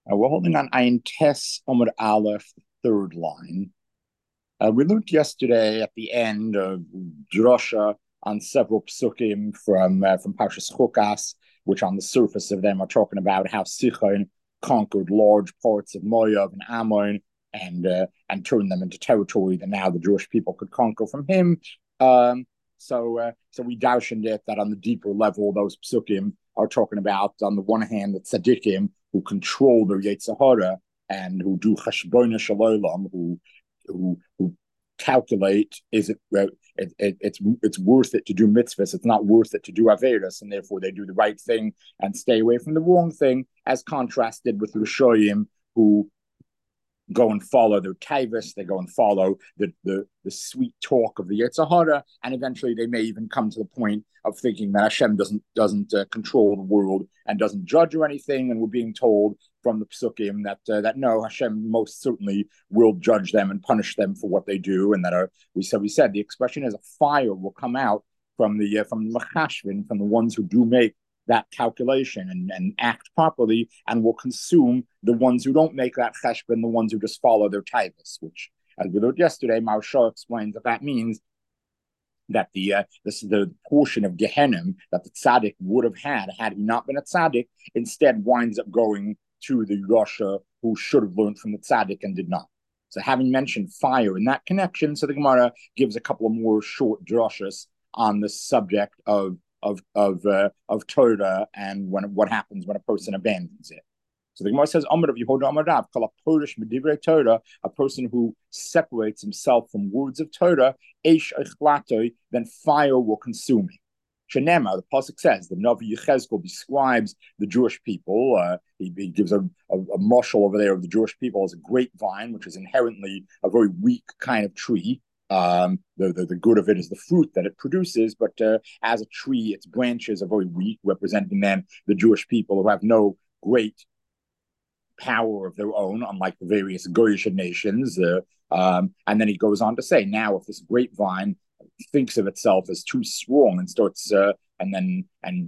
We're holding on Ein Tes Omar Aleph, the third line. We looked yesterday at the end of Drosha on several psukim from Parshas Chukas, which on the surface of them are talking about how Sichon conquered large parts of Moab and Ammon and turned them into territory that now the Jewish people could conquer from him. So we darshaned it that on the deeper level, those psukim are talking about, on the one hand, the tzaddikim who control their Yetzer Hara and who do cheshbona shalolam, who calculate, is it's worth it to do mitzvahs, it's not worth it to do averas, and therefore they do the right thing and stay away from the wrong thing, as contrasted with Rishoyim who go and follow their taivas, they go and follow the sweet talk of the Yetzer Hara, and eventually they may even come to the point of thinking that Hashem doesn't control the world and doesn't judge or anything, and we're being told from the psukim that no, Hashem most certainly will judge them and punish them for what they do, and that we said the expression is a fire will come out from the machashvin, from the ones who do make that calculation and act properly, and will consume the ones who don't make that cheshbon, the ones who just follow their taivas, which, as we learned yesterday, Maharsha explains that means that the portion of Gehenim that the tzaddik would have had he not been a tzaddik, instead winds up going to the Rasha who should have learned from the tzaddik and did not. So having mentioned fire in that connection, so the Gemara gives a couple of more short drashas on the subject of Torah and what happens when a person abandons it. So the Gemara says, Amar of Yehuda Amar Rav, Kol HaPorish Medivrei Torah, a person who separates himself from words of Torah, Eish Eichlato, then fire will consume him. Shenema, the pasuk says, the Navi Yechezkel describes the Jewish people. He gives a mashal over there of the Jewish people as a grapevine, which is inherently a very weak kind of tree. The good of it is the fruit that it produces, but as a tree, its branches are very weak, representing then the Jewish people who have no great power of their own, unlike the various Goyish nations. And then he goes on to say, now if this grapevine thinks of itself as too strong and starts, and then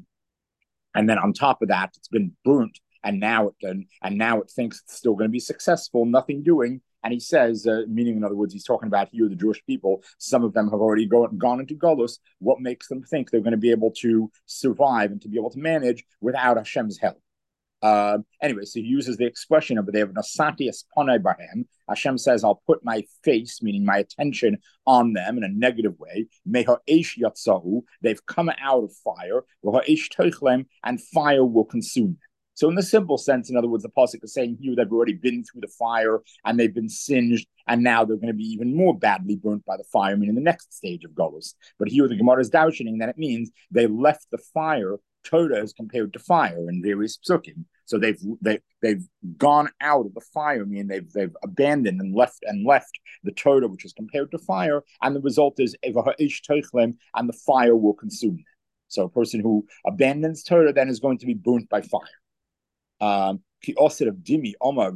on top of that, it's been burnt, and now it thinks it's still going to be successful, nothing doing. And he says, meaning in other words, he's talking about here the Jewish people. Some of them have already gone into Golus. What makes them think they're going to be able to survive and to be able to manage without Hashem's help? Anyway, so he uses the expression over there, Nasati esponai bahem. Hashem says, I'll put my face, meaning my attention, on them in a negative way. Meha eish yatzahu, they've come out of fire. Eish toichlem, and fire will consume them. So in the simple sense, in other words, the pasuk is saying here they've already been through the fire and they've been singed, and now they're going to be even more badly burnt by the fire, meaning the next stage of Golus. But here the Gemara is doubting that it means they left the fire. Torah is compared to fire in various psukim. So they've gone out of the fire, meaning they've abandoned and left the Torah, which is compared to fire, and the result is and the fire will consume them. So a person who abandons Torah then is going to be burnt by fire. When Rabbi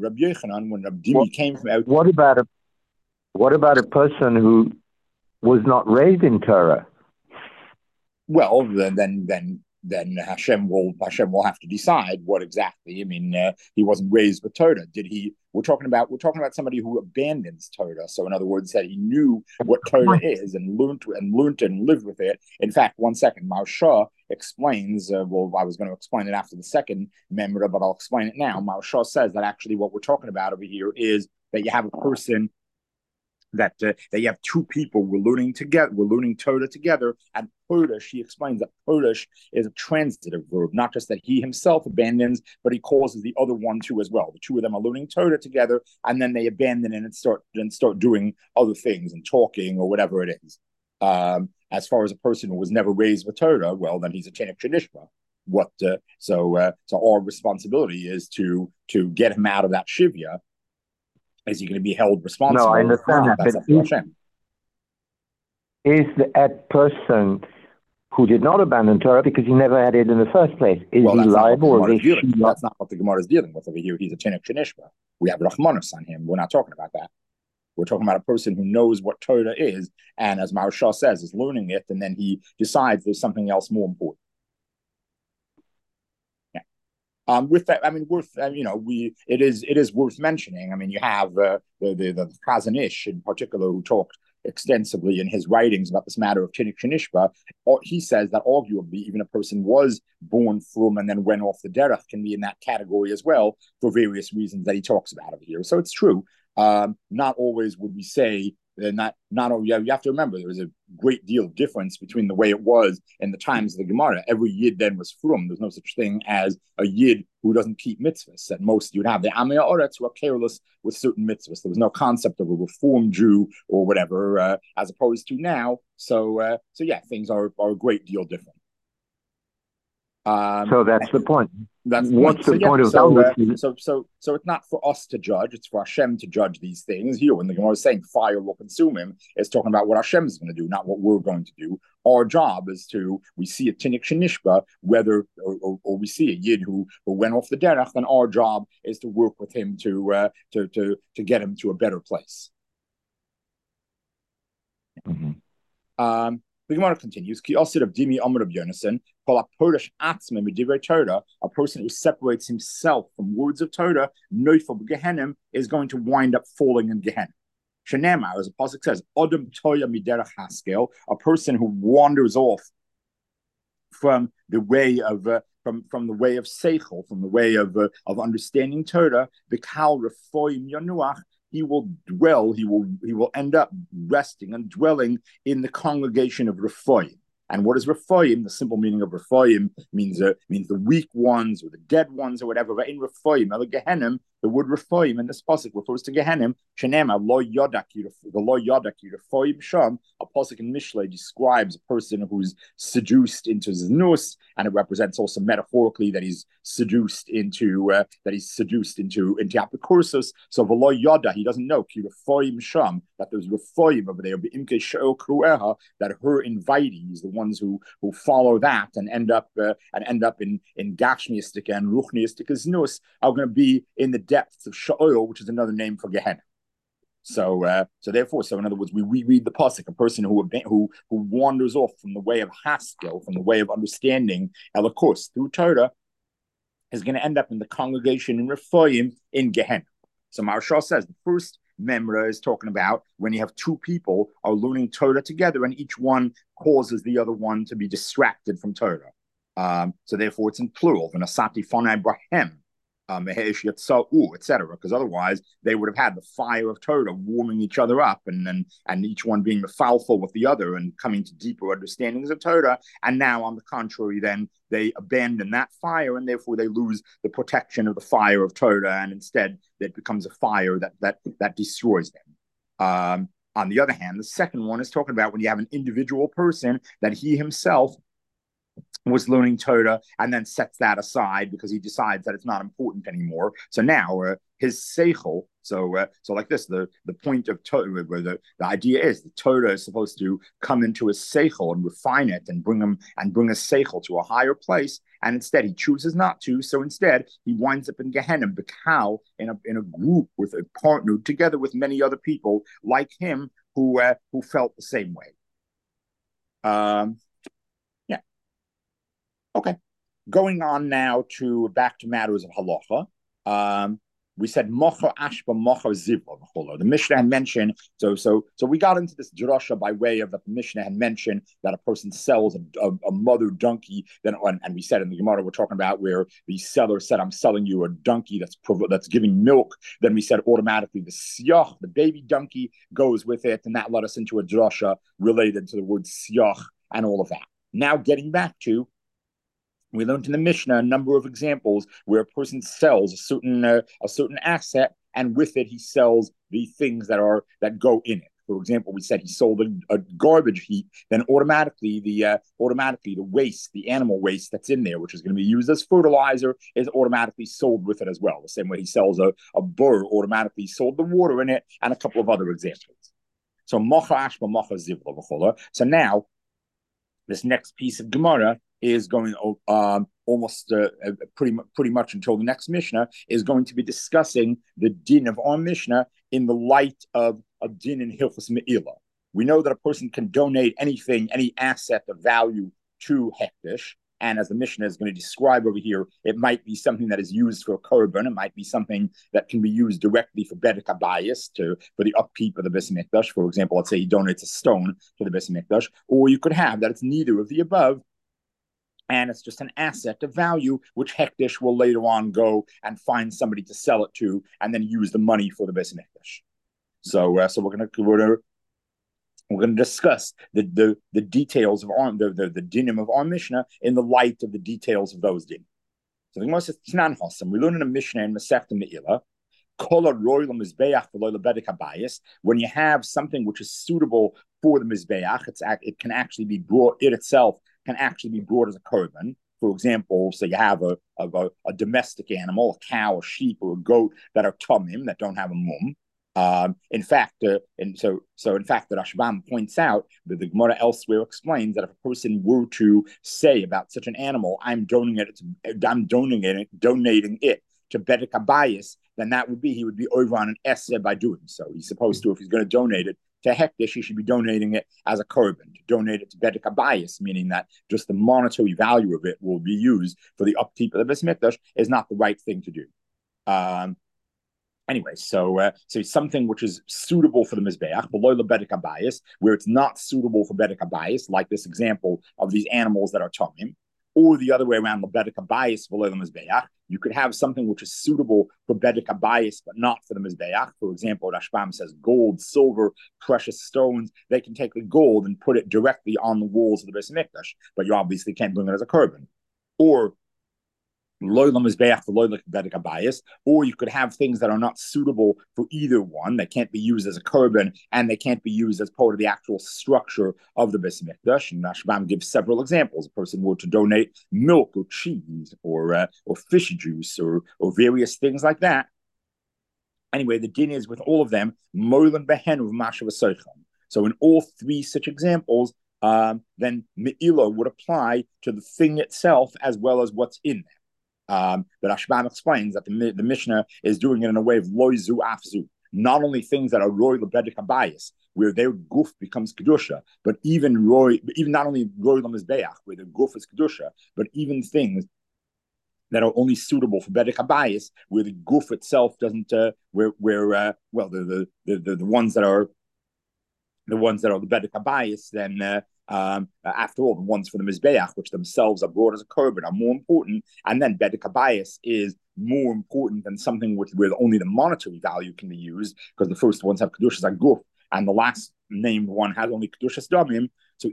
Dimi came from out. What about a person who was not raised in Torah? Well, then Hashem will have to decide what exactly. I mean, he wasn't raised with Torah. Did he? We're talking about somebody who abandons Torah. So, in other words, that he knew what Torah is and learned and lived with it. In fact, one second, Maharsha explains. Well, I was going to explain it after the second memra, but I'll explain it now. Maharsha says that actually what we're talking about over here is that you have a person. That you have two people we're learning Torah together, and Purish, he explains that Purish is a transitive verb, not just that he himself abandons, but he causes the other one to as well. The two of them are learning Torah together, and then they abandon it and start doing other things and talking or whatever it is. As far as a person who was never raised with Torah, well, then he's a Chenik Shanishma. So our responsibility is to get him out of that shivya. Is he going to be held responsible? No, I understand that. But is that person who did not abandon Torah because he never had it in the first place, is he liable? That's not what the Gemara is dealing with over here. He's a Chenik Shanishba. We have Rachmanus on him. We're not talking about that. We're talking about a person who knows what Torah is, and as Maharsha says, is learning it, and then he decides there's something else more important. With that, I mean, it is worth mentioning. I mean, you have the Chazon Ish in particular, who talked extensively in his writings about this matter of Tinnik Shenishba. He says that arguably even a person was born from and then went off the derech can be in that category as well for various reasons that he talks about over here. So it's true. Not always would we say not only you have to remember there was a great deal of difference between the way it was in the times of the Gemara. Every yid then was from. There's no such thing as a yid who doesn't keep mitzvahs. At most, you'd have the Amei Haaretz who are careless with certain mitzvahs. There was no concept of a reformed Jew or whatever, as opposed to now. So yeah, things are a great deal different. So that's the point. What's the point of so it's not for us to judge; it's for Hashem to judge these things. Here, when the Gemara is saying fire will consume him, it's talking about what Hashem is going to do, not what we're going to do. Our job is we see a Tinnik Shenishba, whether or we see a Yid who went off the derech, then our job is to work with him to get him to a better place. Mm-hmm. The Gemara continues, Ki Osid of Dimi Amr of Yonason, a person who separates himself from words of Torah, Neufel Gehenim, is going to wind up falling in Gehenna. Shenamar, as the pasuk says, Odom Toya Miderach Haskel, a person who wanders off from the way of from the way of Seichel, from the way of understanding Torah, B'kal Refoim Yanuach, he will end up resting and dwelling in the congregation of Rephoim. And what is Rephoim? The simple meaning of Rephoim means the weak ones or the dead ones or whatever. But in Rephoim, Gehenim, the word Rephoim in this pasuk refers to Gehenim. Shenema lo yodaki, the lo yodaki Rephoim sham. A pasuk in Mishlei describes a person who's seduced into znus, and it represents also metaphorically that he's seduced into apicursus. So v'lo yoda, he doesn't know ki Rephoim sham, that there's Rephoim over there. Be'imke she'ol krueha, that her invitees, the ones who follow that and end up in gashmiistic and ruchniistic znus, are going to be in the depths of Sha'ol, which is another name for Gehenna. So in other words, we reread the pasuk. A person who wanders off from the way of Haskel, from the way of understanding Elokus through Torah, is going to end up in the congregation in Rephoim in Gehenna. So Maharshal says the first memra is talking about when you have two people are learning Torah together, and each one causes the other one to be distracted from Torah. So therefore, it's in plural. V'nasati fonai brahem. Etc. Because otherwise they would have had the fire of Torah warming each other up, and each one being foulful with the other and coming to deeper understandings of Torah. And now, on the contrary, then they abandon that fire, and therefore they lose the protection of the fire of Torah, and instead it becomes a fire that destroys them. On the other hand, the second one is talking about when you have an individual person that he himself was learning Torah and then sets that aside because he decides that it's not important anymore. So now his seichel, so like this, the point of Torah, where the idea is the Torah is supposed to come into his seichel and refine it and bring a seichel to a higher place, and instead he chooses not to. So instead he winds up in Gehenna, Bekal, in a group with a partner together with many other people like him who felt the same way. Okay, going on now back to matters of halacha. We said mocha ashba mocha zivla. The Mishnah had mentioned so we got into this drasha by way of the Mishnah had mentioned that a person sells a mother donkey. Then and we said in the Gemara we're talking about where the seller said, "I'm selling you a donkey that's giving milk." Then we said automatically the siach, the baby donkey, goes with it, and that led us into a drasha related to the word siach and all of that. Now getting back to, we learned in the Mishnah a number of examples where a person sells a certain asset, and with it he sells the things that go in it. For example, we said he sold a garbage heap, then automatically the waste, the animal waste that's in there, which is going to be used as fertilizer, is automatically sold with it as well. The same way he sells a burr, automatically sold the water in it, and a couple of other examples. So mocha ashba mocha zivla v'chola. So now this next piece of Gemara is going almost pretty much until the next Mishnah is going to be discussing the din of our Mishnah in the light of a din in Hilchos Me'ilah. We know that a person can donate anything, any asset of value to Hekdesh, And as the Mishnah is going to describe over here, it might be something that is used for a korban. It might be something that can be used directly for bedek habayis, for the upkeep of the Beis Mikdash. For example, let's say he donates a stone to the Beis Mikdash, or you could have that it's neither of the above, and it's just an asset of value, which Hekdesh will later on go and find somebody to sell it to, and then use the money for the Beis Mikdash. So we're going to discuss the details of the dinim of our Mishnah in the light of the details of those dinim. So the Gemara says, Tnan Hossam, we learn in a Mishnah in Masechta Me'ila, when you have something which is suitable for the Mizbeach, it can actually be brought, it itself can actually be brought as a korban. For example, so you have a domestic animal, a cow, a sheep, or a goat that are tamim, that don't have a mum. In fact, the Rashbam points out that the Gemara elsewhere explains that if a person were to say about such an animal, I'm donating it to bedek habayis, then that would be, he would be over on an esser by doing so. He's supposed to, if he's going to donate it to Hekdesh, he should be donating it as a korban. To donate it to bedek habayis, meaning that just the monetary value of it will be used for the upkeep of the Beis Mikdash, is not the right thing to do. Anyway, so something which is suitable for the Mizbeach, below the bedek habayis, where it's not suitable for bedek habayis, like this example of these animals that are tamim, or the other way around, the bedek habayis below the Mizbeach. You could have something which is suitable for bedek habayis, but not for the Mizbeach. For example, Rashbam says gold, silver, precious stones. They can take the gold and put it directly on the walls of the Beis Mikdash, but you obviously can't bring it as a korban. Or or you could have things that are not suitable for either one. They can't be used as a korban, and they can't be used as part of the actual structure of the Beis Mikdash. And Rashbam gives several examples. A person were to donate milk or cheese or fish juice or various things like that. Anyway, the din is with all of them, molen behenu mashav asoichem. So in all three such examples, then me'ila would apply to the thing itself as well as what's in there. But Rashbam explains that the Mishnah is doing it in a way of loizu afzu. Not only things that are roy lebedek habayis, where their guf becomes kedusha, but even not only roy lemizbeach, where their guf is kedusha, but even things that are only suitable for bedek habayis, where the guf itself doesn't, the ones that are the bedek habayis, then. After all, the ones for the Mizbeach, which themselves are brought as a korban, are more important. And then bedek habayis is more important than something where only the monetary value can be used, because the first ones have kedushas aguf, and the last named one has only kedushas damim. So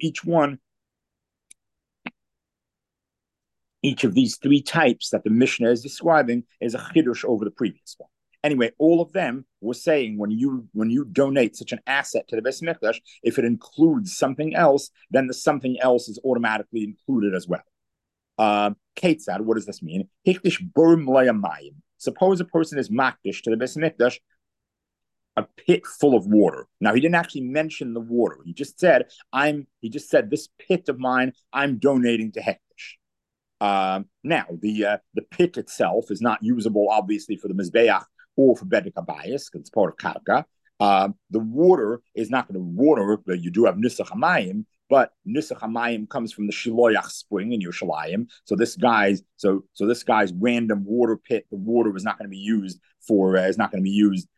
each of these three types that the Mishnah is describing is a chidush over the previous one. Anyway, all of them were saying when you donate such an asset to the Beis Mikdash, if it includes something else, then the something else is automatically included as well. Ketzad, what does this mean? Hikdish burm leyamayim. Suppose a person is makdish to the Beis Mikdash a pit full of water. Now, he didn't actually mention the water. He just said, this pit of mine, I'm donating to Hekdesh. Now, the pit itself is not usable, obviously, for the Mizbeach or for bedek habayis, because it's part of karka. The water is not going to water, but you do have nisach hamayim, but nisach hamayim comes from the Shiloyach spring in Yerushalayim. So this guy's random water pit, the water is not going to be used for the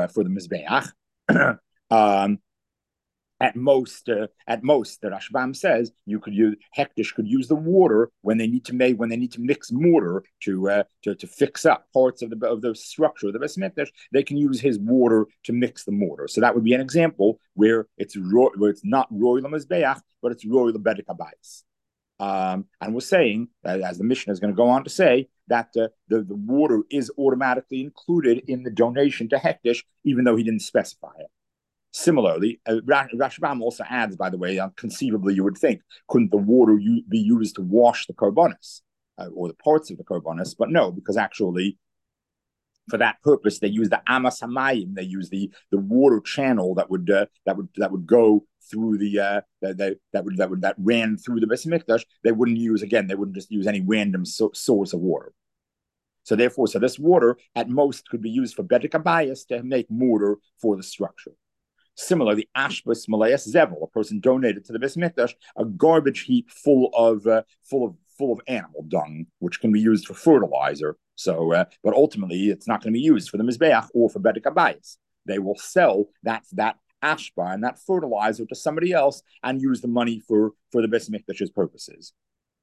Mizbeach. At most, the Rashbam says Hekdesh could use the water when they need to mix mortar to fix up parts of the structure of the Beis Mikdash. They can use his water to mix the mortar. So that would be an example where it's not roy lemizbeach, but it's roy lebedek habayis. And we're saying, as the Mishnah is going to go on to say, that the water is automatically included in the donation to Hekdesh, even though he didn't specify it. Similarly, Rashbam also adds, by the way, conceivably you would think, couldn't the water be used to wash the korbanos or the parts of the korbanos? But no, because actually, for that purpose, they use the amas hamayim. They use the water channel that would go through that ran through the Beis Mikdash. They wouldn't just use any random source of water. So therefore, this water at most could be used for bedek habayis to make mortar for the structure. Similarly, Ashbus Malayas Zevel, a person donated to the Beis Mikdash a garbage heap full of full of animal dung, which can be used for fertilizer. So, but ultimately, it's not going to be used for the Mizbeach or for Bedek Habayis. They will sell that ashba and that fertilizer to somebody else and use the money for the Beis Mikdash's purposes.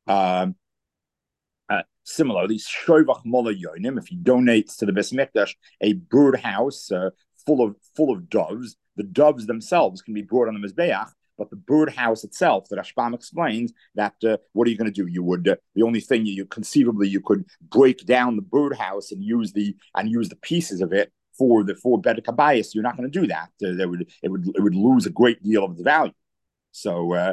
Similarly, Shovach Mola Yonim, if he donates to the Beis Mikdash a birdhouse full of doves, the doves themselves can be brought on the Mizbeach, but the birdhouse itself, that Rashbam explains, that what are you going to do? You would the only thing you conceivably you could break down the birdhouse and use the pieces of it for Bedek Habayis. You're not going to do that. It would lose a great deal of its value. So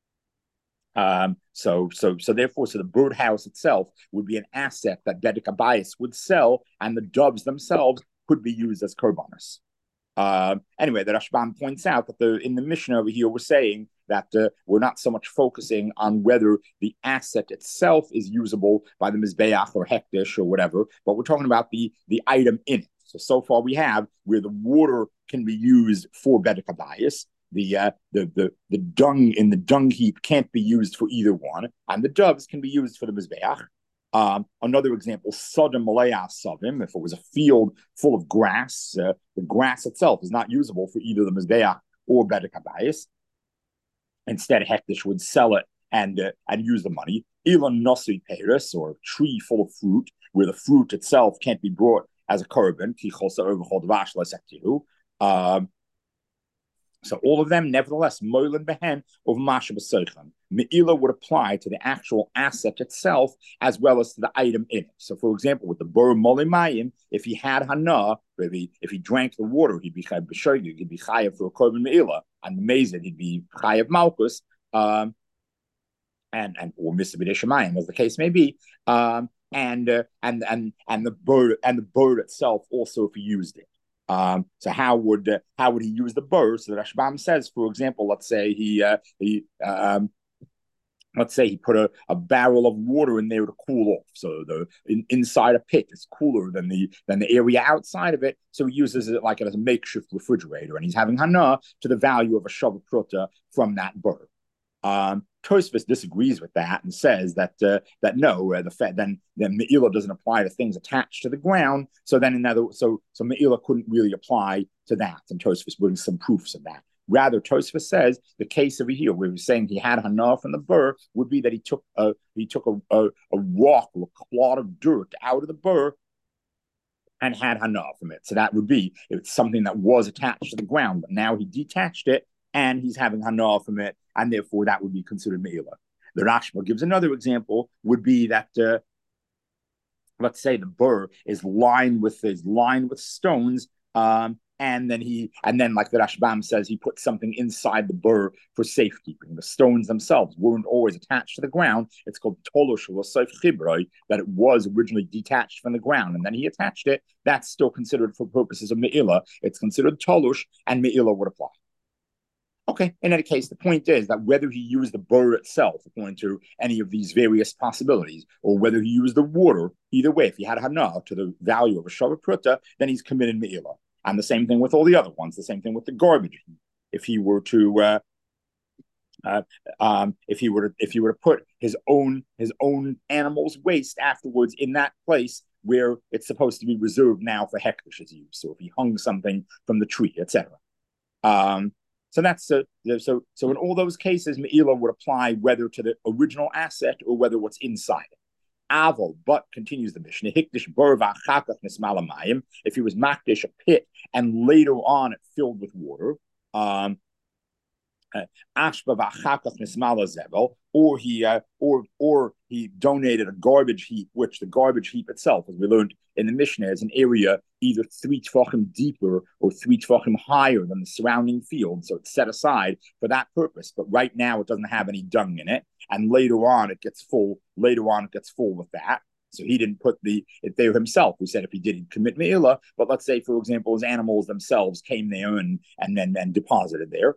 therefore, the birdhouse itself would be an asset that Bedek Habayis would sell, and the doves themselves could be used as korbanos. Anyway, the Rashbam points out that in the Mishnah over here, we're saying that we're not so much focusing on whether the asset itself is usable by the Mizbeach or Hekdesh or whatever, but we're talking about the item in it. So far we have where the water can be used for Bedek Habayis. The dung in the dung heap can't be used for either one, and the doves can be used for the Mizbeach. Another example, Sodom Malaya Sovim, if it was a field full of grass, the grass itself is not usable for either the Mizbeach or Bedek Habayis. Instead, Hekdesh would sell it and use the money. Elon Nosui Peris, or a tree full of fruit, where the fruit itself can't be brought as a korban. So all of them, nevertheless, Moilin Behen of Masha B'Seichim. Me'ila would apply to the actual asset itself as well as to the item in it. So, for example, with the Bur Molimayim, if he had Hana, if he drank the water, he'd be Chayav B'Shoigig, he'd be Chayav for a Korban Me'ila, and the Mezid, he'd be Chayav Malkus, or Mr. B'Deshamayim, as the case may be, and the bird itself also if he used it. So how would he use the bird? So the Rashbam says, for example, let's say he put a barrel of water in there to cool off. So inside a pit is cooler than the area outside of it. So he uses it like as a makeshift refrigerator, and he's having hana to the value of a shava pruta from that bird. Tosfos disagrees with that and says that no, then Me'ila doesn't apply to things attached to the ground. So then so Me'ila couldn't really apply to that, and Tosfos brings some proofs of that. Rather, Tosfos says the case over here where he's saying he had hana from the burr would be that he took a rock or a clod of dirt out of the burr and had hana from it. So that would be it's something that was attached to the ground, but now he detached it and he's having hana from it, and therefore that would be considered me'ila. The Rashba gives another example, would be that let's say the burr is lined with stones, and then like the Rashbam says, he put something inside the burr for safekeeping. The stones themselves weren't always attached to the ground. It's called tolush or seif chibroi, that it was originally detached from the ground, and then he attached it. That's still considered for purposes of me'ila. It's considered tolush, and me'ila would apply. Okay, in any case, the point is that whether he used the burr itself, according to any of these various possibilities, or whether he used the water, either way, if he had hana to the value of a shava pruta, then he's committed me'ila. And the same thing with all the other ones. The same thing with the garbage. If he were to put his own animal's waste afterwards in that place where it's supposed to be reserved now for Hekdesh's use. So if he hung something from the tree, etc. So that's so in all those cases, me'ila would apply whether to the original asset or whether what's inside it. Aval, but continues the Mishnah, hikdish bar v'achakach nismalamayim, if he was makdish a pit and later on it filled with water, ashba v'achakach nismala zevel, or he donated a garbage heap, which the garbage heap itself, as we learned in the Mishnah, is an area either 3 tefachim deeper or 3 tefachim higher than the surrounding field. So it's set aside for that purpose. But right now it doesn't have any dung in it. And later on it gets full with that. So he didn't put it there himself. We said if he did, he'd commit me'ila. But let's say, for example, his animals themselves came there and then deposited there.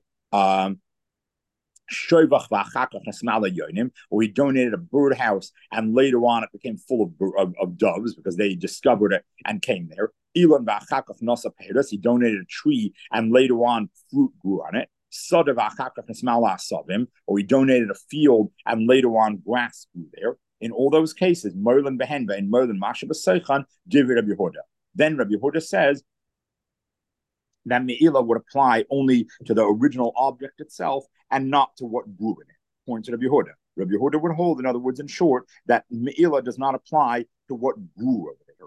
Or he donated a birdhouse and later on it became full of doves because they discovered it and came there. He donated a tree and later on fruit grew on it. Or he donated a field and later on grass grew there. in all those cases, Molan Behenba and Molan Masha B'Seichan, Divrei Rabbi Yehuda. Then Rabbi Yehuda says that Me'ila would apply only to the original object itself and not to what grew in it. Point to Rabbi Yehuda. Rabbi Yehuda would hold, in other words, in short, that Me'ila does not apply to what grew over there.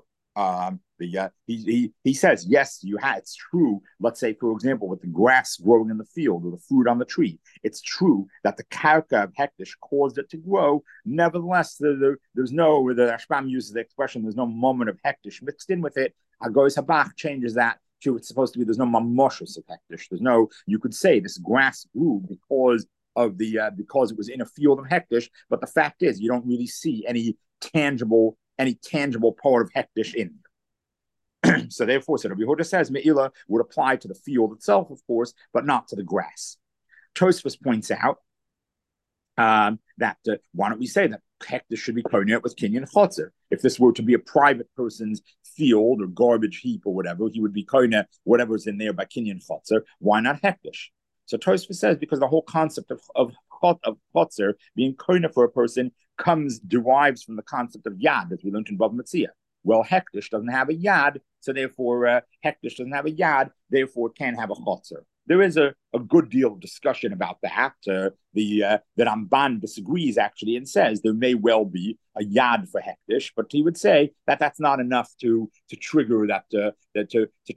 He says, yes, it's true. Let's say, for example, with the grass growing in the field or the fruit on the tree, it's true that the karka of hektish caused it to grow. Nevertheless, there's no, the Rashbam uses the expression, there's no moment of hektish mixed in with it. Agois Habach changes that to, it's supposed to be, there's no mamoshus of hektish. There's no, you could say this grass grew because it was in a field of hektish, but the fact is you don't really see any tangible part of hektish in there. So therefore, Rabbi Yehuda says Me'ila would apply to the field itself, of course, but not to the grass. Tosfos points out that why don't we say that hektish should be koineh with kinyan chotzer? If this were to be a private person's field or garbage heap or whatever, he would be koineh whatever's in there by kinyan chotzer. Why not hektish? So Tosfos says because the whole concept of chotzer being koineh for a person derives from the concept of yad, as we learned in Bava Metzia. Well, hektish doesn't have a yad, so therefore hektish doesn't have a yad, therefore it can't have a chotzer. There is a good deal of discussion about that. The Ramban disagrees actually and says there may well be a yad for hektish, but he would say that that's not enough to trigger that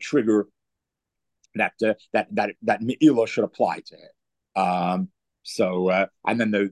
Me'ila should apply to it. And then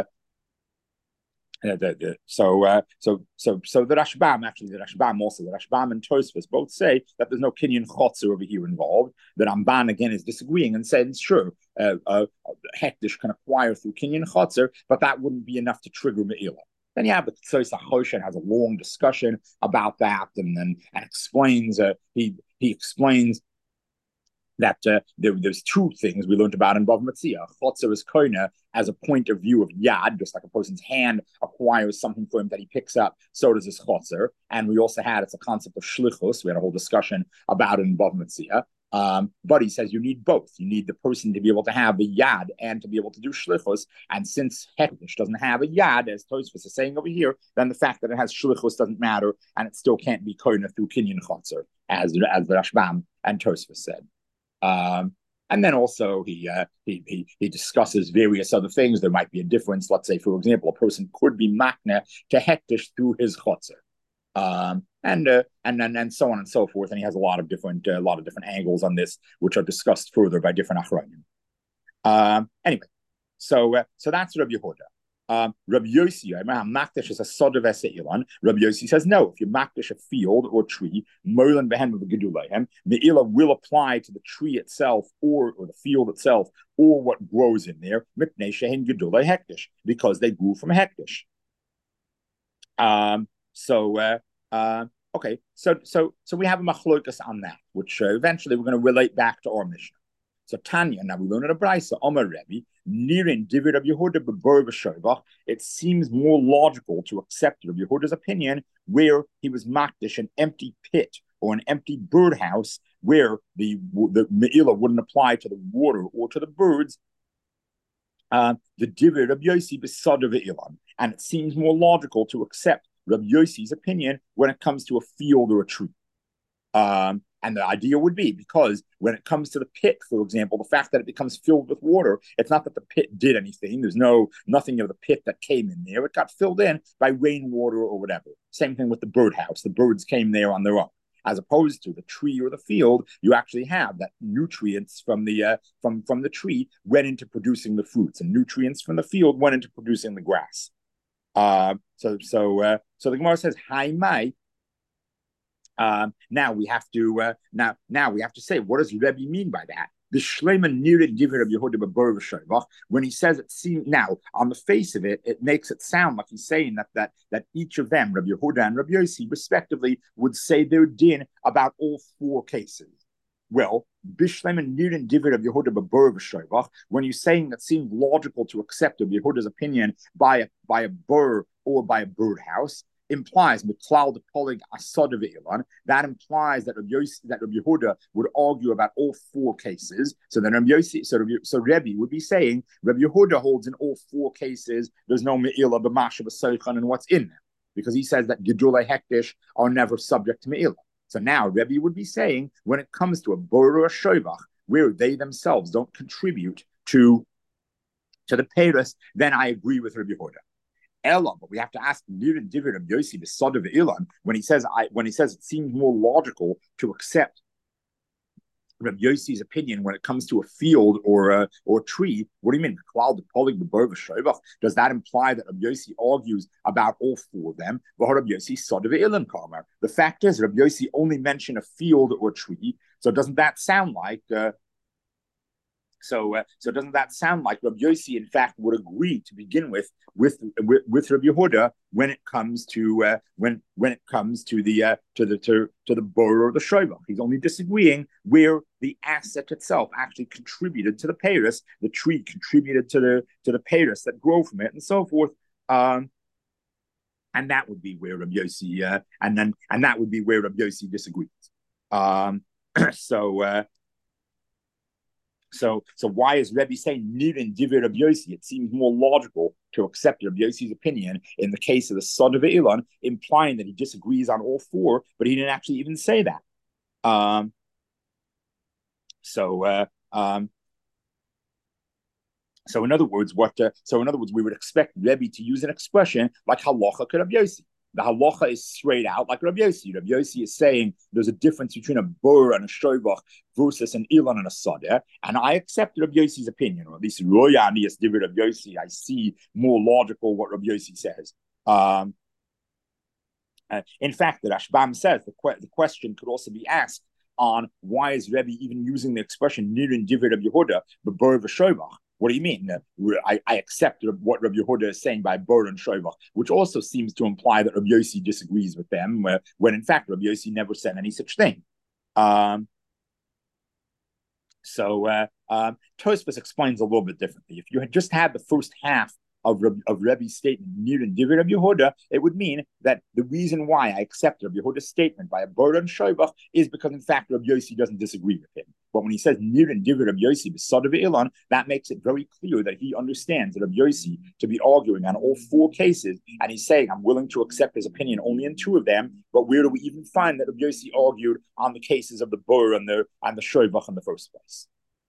the Rashbam, actually, the Rashbam and Tosfos both say that there's no kinyan chotzer over here involved. The Ramban again is disagreeing and saying it's true. Hektish can acquire through kinyan chotzer, but that wouldn't be enough to trigger Me'ila. Then you have the Tzos HaChoshen has a long discussion about that, and explains he explains that there's two things we learned about in Bava Metzia. Chotzer is koineh as a point of view of yad, just like a person's hand acquires something for him that he picks up, so does his chotzer. And we also it's a concept of shlichus. We had a whole discussion about it in Bava Metzia. But he says you need both. You need the person to be able to have the yad and to be able to do shlichus. And since hektish doesn't have a yad, as Tosfos is saying over here, then the fact that it has shlichus doesn't matter, and it still can't be koineh through kinyan chotzer, as the Rashbam and Tosfos said. And then also he discusses various other things. There might be a difference. Let's say, for example, a person could be makneh to hektish through his chotzer, and so on and so forth. And he has a lot of different angles on this, which are discussed further by different achronim. Anyway, so that's Rabbi Yehuda. Rabbi Yossi, makdish is a sodav eseilan. Rabbi Yossi says no. If you makdish a field or tree, molan behem of the gedulayhem, me'ila will apply to the tree itself or the field itself or what grows in there. Mipnei shehin gedulay hektish, because they grew from hektish. Okay, so we have a machlokas on that, which eventually we're going to relate back to our Mishnah. So Tanya, now we learn at a brayso, Omer Rebbe, Nirin Divid of Yehuda b'Bor b'Shovach. It seems more logical to accept Rabbi Yehuda's opinion where he was makdish an empty pit or an empty birdhouse where the Me'ila wouldn't apply to the water or to the birds. The Divid of Yossi b'Sod of Ilan, and it seems more logical to accept Rabbi Yossi's opinion when it comes to a field or a tree. And the idea would be because when it comes to the pit, for example, the fact that it becomes filled with water, it's not that the pit did anything. There's nothing of the pit that came in there. It got filled in by rainwater or whatever. Same thing with the birdhouse. The birds came there on their own. As opposed to the tree or the field, you actually have that nutrients from the tree went into producing the fruits, and nutrients from the field went into producing the grass. So the Gemara says, "Hi, mai." Now we have to say, what does Rebbe mean by that? The Shleiman Nirid Divid of Yehuda b'Bor b'Shovach, when he says it seems now on the face of it, it makes it sound like he's saying that each of them, Rabbi Yehuda and Rabbi Yossi, respectively, would say their din about all four cases. Well, Bishleiman Nirid Divid of Yehuda b'Bor b'Shovach, when you're saying that seems logical to accept Rabbi Yehuda's opinion by a bur or by a birdhouse. implies Miklal de Polig Asad of Ilan. That implies that Rabbi Yehuda would argue about all four cases. So then Rebbe would be saying Rabbi Yehuda holds in all four cases there's no Me'ilah b'masha b'soichan and what's in them, because he says that Gedulei Hektish are never subject to Me'ilah. So now Rebbe would be saying when it comes to a Bor or a Shovach, where they themselves don't contribute to the Peiros, then I agree with Rabbi Yehuda. Ella, but we have to ask Nirin Divid of Yossi Besod of Ilan when he says it seems more logical to accept Rabbi Yossi's opinion when it comes to a field or a tree. What do you mean? Does that imply that Rabbi Yossi argues about all four of them? The fact is, Rabbi Yossi only mentioned a field or tree. So doesn't that sound like? So doesn't that sound like Rabbi Yossi, in fact, would agree to begin with Rabbi Yehuda when it comes to when it comes to the bor or the shovach? He's only disagreeing where the asset itself actually contributed to the peiros, the tree contributed to the peiros that grow from it, and so forth. And that would be where Rabbi Yossi and that would be where Rabbi Yossi disagrees. So why is Rebbe saying Nirin Divir Rabbi Yossi? It seems more logical to accept Rabbi Yossi's opinion in the case of the Sod of Ilan, implying that he disagrees on all four, but he didn't actually even say that. So in other words, we would expect Rebbe to use an expression like halacha to Rabbi Yossi. The halacha is straight out like Rabbi Yossi. Rabbi Yossi is saying there's a difference between a bor and a shovach versus an ilan and a sadeh, and I accept Rabbi Yossi's opinion, or at least Roya Anias Divid Rabbi Yossi. I see more logical what Rabbi Yossi says. In fact, the Rashbam says the question could also be asked on why is Rebbe even using the expression Nirin Divid Rabbi Yehuda b'bor v'shovach. What do you mean? I accept what Rabbi Yehuda is saying by bor and shovach, which also seems to imply that Rabbi Yossi disagrees with them, when in fact Rabbi Yossi never said any such thing. Tosfos explains a little bit differently. If you had just had the first half of Rebbe's statement, Nirin Divid Rabbi Yehuda, it would mean that the reason why I accept Rabbi Yehuda's statement by a bor and shovach is because in fact Rabbi Yossi doesn't disagree with him. But when he says Nirin Divid Rabbi Yossi b'sad of Ilan, that makes it very clear that he understands Rabbi Yossi to be arguing on all four cases, and he's saying, I'm willing to accept his opinion only in two of them, but where do we even find that Rabbi Yossi argued on the cases of the bor and the shovach in the first place?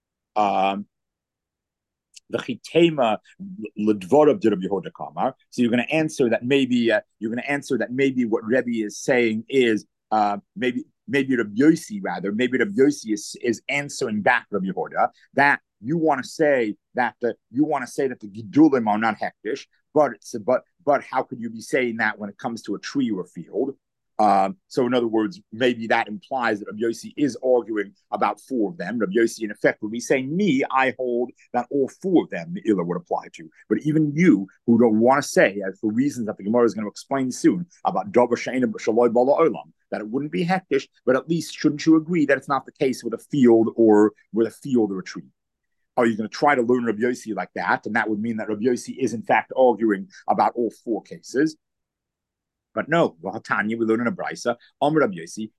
The chitema ledvorav de Rabbi Yehuda Kamar. So you're going to answer that maybe what Rebbe is saying is maybe Rabbi Yossi is answering back Rabbi Yehuda that you want to say that the Gedulim are not hektish, but how could you be saying that when it comes to a tree or a field? So in other words, maybe that implies that Rabbi Yossi is arguing about four of them. Rabbi Yossi, in effect, would be saying, I hold that all four of them the Ila would apply to. But even you, who don't want to say, for reasons that the Gemara is going to explain soon, about Davar She'ein Shaloi Bala Olam, that it wouldn't be hektish, but at least shouldn't you agree that it's not the case with a field or a tree? Are you going to try to learn Rabbi Yossi like that? And that would mean that Rabbi Yossi is in fact arguing about all four cases. But no, Tanya, we learn in a brisa. Rabbi Yossi,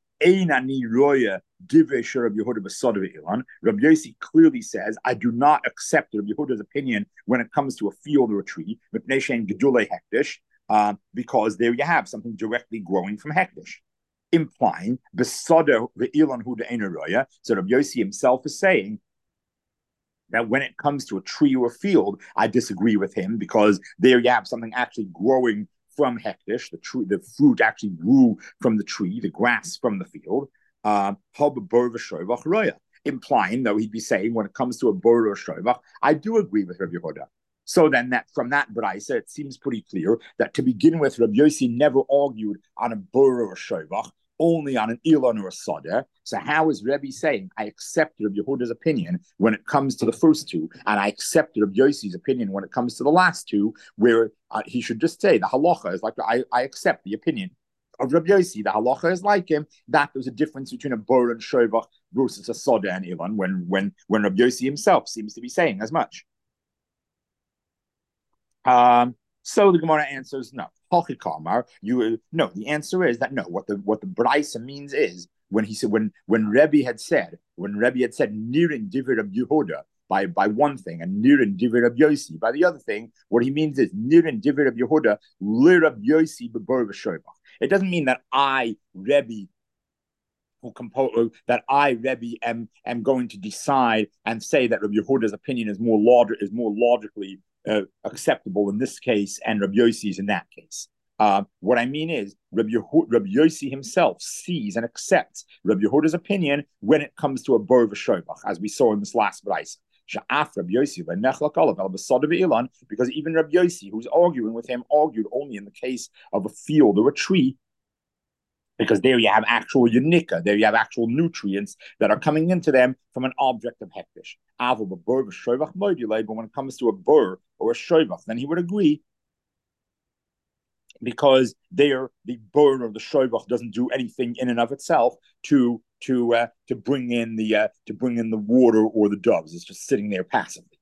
Rabbi Yossi clearly says, I do not accept Rabbi Yehuda's opinion when it comes to a field or a tree, because there you have something directly growing from hektish, implying so Rabbi Yossi himself is saying that when it comes to a tree or a field, I disagree with him because there you have something actually growing from hektish, the fruit actually grew from the tree, the grass from the field. Implying, though, he'd be saying when it comes to a bor or shovach, I do agree with Rabbi Yehuda. So then, that from that brisa, it seems pretty clear that to begin with, Rabbi Yossi never argued on a bor or a shovach, only on an ilan or a sadeh. So how is Rebbe saying, I accept Rabbi Yehuda's opinion when it comes to the first two, and I accept Rabbi Yossi's opinion when it comes to the last two, where he should just say the halacha is like, I accept the opinion of Rabbi Yossi. The halacha is like him, that there's a difference between a bor and shovach versus a sadeh and ilan, when Rabbi Yossi himself seems to be saying as much. So the Gemara answers no. No, the answer is that no. What the Braisa means is when he said when Rebbe had said Nirin Divid of Yehuda by one thing and Nirin Divid of Yosi by the other thing, what he means is Nirin Divid of Yehuda Lir of Yosi b'Bor v'Shoibach. It doesn't mean that I Rebbe am going to decide and say that Rabbi Yehuda's opinion is more logically acceptable in this case, and Rabbi Yossi's in that case. What I mean is Rabbi Yossi himself sees and accepts Rabbi Yehuda's opinion when it comes to a bor v'shoibach, as we saw in this last brayse. Because even Rabbi Yossi, who's arguing with him, argued only in the case of a field or a tree, because there you have actual unika, there you have actual nutrients that are coming into them from an object of hektish. But when it comes to a bur or a shoivach, then he would agree, because the bur or the shoivach doesn't do anything in and of itself to bring in the water or the doves. It's just sitting there passively.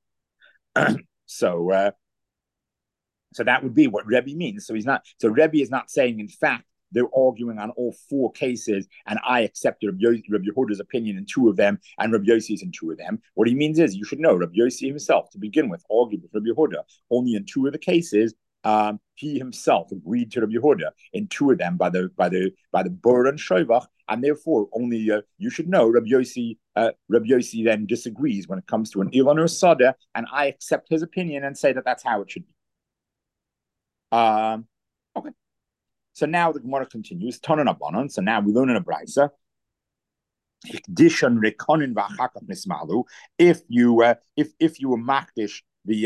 So that would be what Rebbe means. So Rebbe is not saying, in fact, they're arguing on all four cases, and I accepted Rabbi Yehuda's opinion in two of them, and Rabbi Yossi's in two of them. What he means is, you should know, Rabbi Yossi himself, to begin with, argued with Rabbi Yehuda only in two of the cases. He himself agreed to Rabbi Yehuda in two of them by the bur and shoivach, and therefore only you should know Rabbi Yossi then disagrees when it comes to an ilan or a sada, and I accept his opinion and say that that's how it should be. Okay. So now the Gemara continues. Tanan Abanon. So now we learn in a braysa. If you were makdish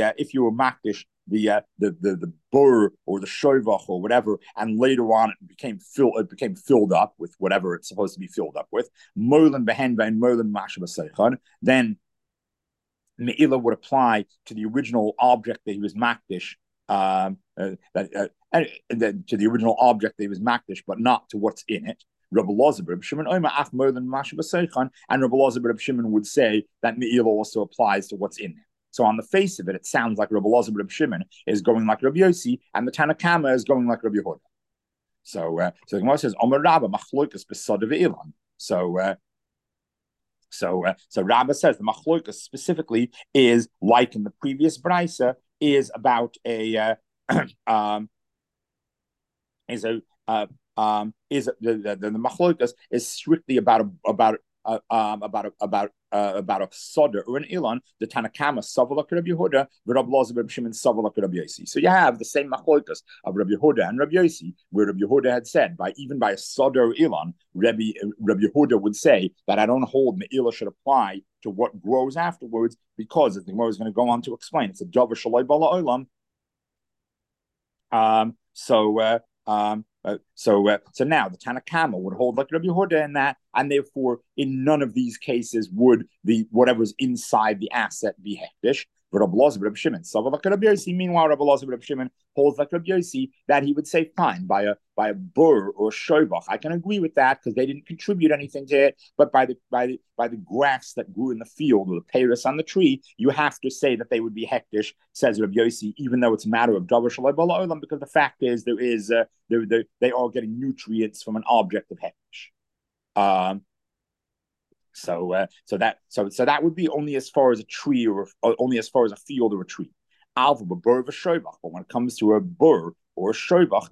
the bur or the shoivach or whatever, and later on it became filled up with whatever it's supposed to be filled up with, molen behen and molen mashab, then meila would apply to the original object that he was makdish. To the original object that was makdish, but not to what's in it. Rabbi Elazar Reb Shimon and Rabbi Elazar Reb Shimon would say that meila also applies to what's in it. So on the face of it, it sounds like Rabbi Elazar Reb Shimon is going like Rabbi Yossi, and the Tanakama is going like Rabbi Yehuda. So the Gemara says, Omer Rabba machloikas besod ve'ilan. So Rabba says the machloikas specifically is like in the previous braysa, is about the machlokas is strictly about a soda or an ilan. The Tanakama savalak Rabbi Yehuda, Rabbi Elazar Reb Shimon savalak Rabbi Yossi. So you have the same machlokas of Rabbi Yehuda and Rabbi Yossi, where Rabbi Yehuda had said even by a soda or ilan, Rabbi Yehuda would say that I don't hold meila should apply to what grows afterwards, because as the Gemara is going to go on to explain, it's a davar shaloi bala olam. So now the Tanakama would hold like Rabbi Yehuda in that, and therefore in none of these cases would whatever's inside the asset be hektish. But Rabbi Elazar Reb Shimon, meanwhile, Rabbi Elazar Reb Shimon holds like Rabbi Yossi that he would say, fine, by a bur or a shoivach, I can agree with that because they didn't contribute anything to it. But by the grass that grew in the field or the peiros on the tree, you have to say that they would be hektish, says Rabbi Yossi, even though it's a matter of davar shaloi bala olam, because the fact is they are getting nutrients from an object of hektish. So that would be only as far as a tree or only as far as a field or a tree. But when it comes to a bur or a shoivach,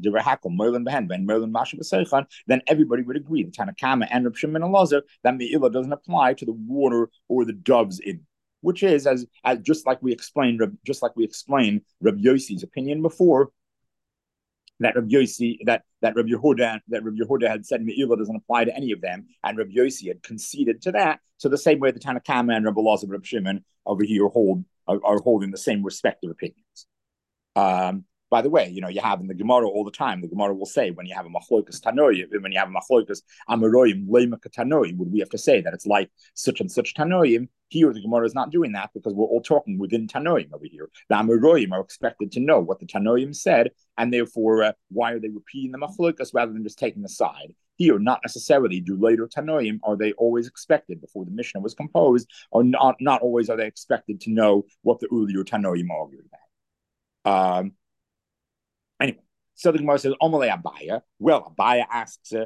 then everybody would agree, the Tanakama and Reb Shimon and Elazar, that meila doesn't apply to the water or the doves in, which is as just like we explained Reb Yossi's opinion before, that Rabbi Yossi, that Rabbi Yehuda had said meila doesn't apply to any of them, and Rabbi Yossi had conceded to that. So the same way the Tanakama and Rabbi Elazar Reb Shimon over here are holding the same respective opinions. By the way, you have in the Gemara all the time, the Gemara will say when you have a machlokas tanoim, when you have a machlokas amaroim leimaka tanoim, would we have to say that it's like such and such tanoim? Here, the Gemara is not doing that because we're all talking within tanoim over here. The amaroim are expected to know what the tanoim said, and therefore, why are they repeating the machlokas rather than just taking a side? Here, not necessarily do later tanoim are they always expected before the Mishnah was composed, or not always are they expected to know what the earlier tanoim argued about. Anyway, So the Gemara says, Omale Abaya. Well, Abaya asks, so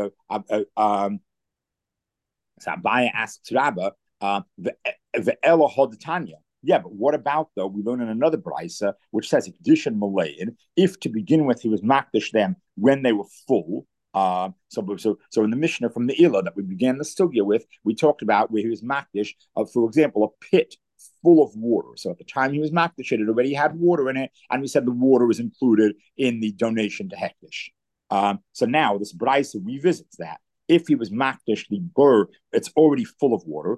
Abaya asks Rabba, the Ela Hodatanya. Yeah, but what about though? We learn in another brisa which says if to begin with he was makdish them when they were full. So in the Mishnah from the Ila that we began the sugya with, we talked about where he was makdish of, for example, a pit full of water. So at the time he was makdish, it already had water in it, and we said the water was included in the donation to Hektish. So now this brisa revisits that. If he was makdish the bur, it's already full of water.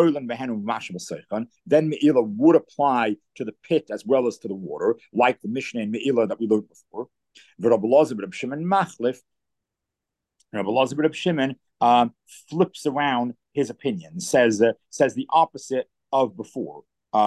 Then Me'ila would apply to the pit as well as to the water, like the Mishnah in Me'ila that we learned before. Rabbi Elazar Reb Shimon flips around his opinion, says the opposite of before.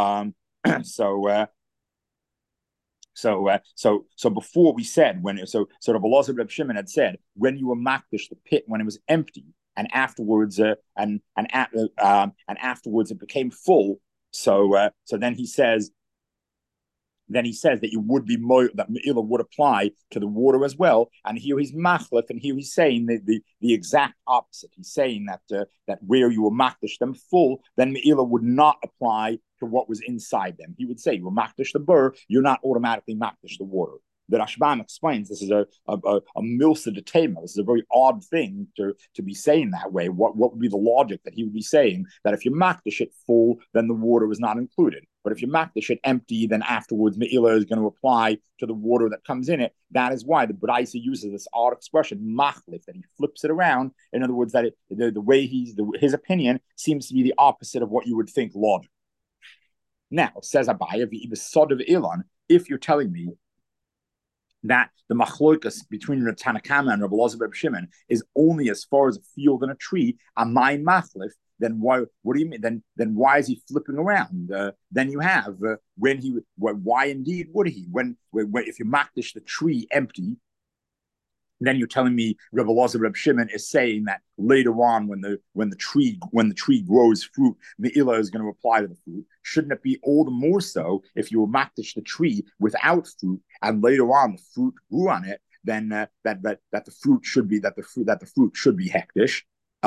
So before we said Rabbi Elazar Reb Shimon had said when you were makdish the pit when it was empty, and afterwards afterwards it became full. So then he says that you would be that Me'ila would apply to the water as well. And here he's machlef, and here he's saying the exact opposite. He's saying that where you were makdish them full, then Me'ila would not apply to what was inside them. He would say you were makdish the bur, you're not automatically makdish the water. The Rashbam explains this is a milsa de tema. This is a very odd thing to be saying that way. What would be the logic that he would be saying that if you makdish it full, then the water was not included? But if you makdish it empty, then afterwards Me'ila is going to apply to the water that comes in it. That is why the Braisa uses this odd expression, machlif, that he flips it around. In other words, that the way his opinion seems to be the opposite of what you would think logic. Now, says Abaya, v'ibesod of Ilan, if you're telling me that the machloikas between Rav Tanakama and Rabbi Elazar Reb Shimon is only as far as a field and a tree, a my machlif, then why? What do you mean? Then why is he flipping around? Then you have why indeed would he? When if you makdish the tree empty, then you're telling me Rabbi Elazar Reb Shimon is saying that later on when the tree grows fruit, Me'ila is going to apply to the fruit. Shouldn't it be all the more so if you were makdish the tree without fruit, and later on the fruit grew on it? Then that the fruit should be hektish.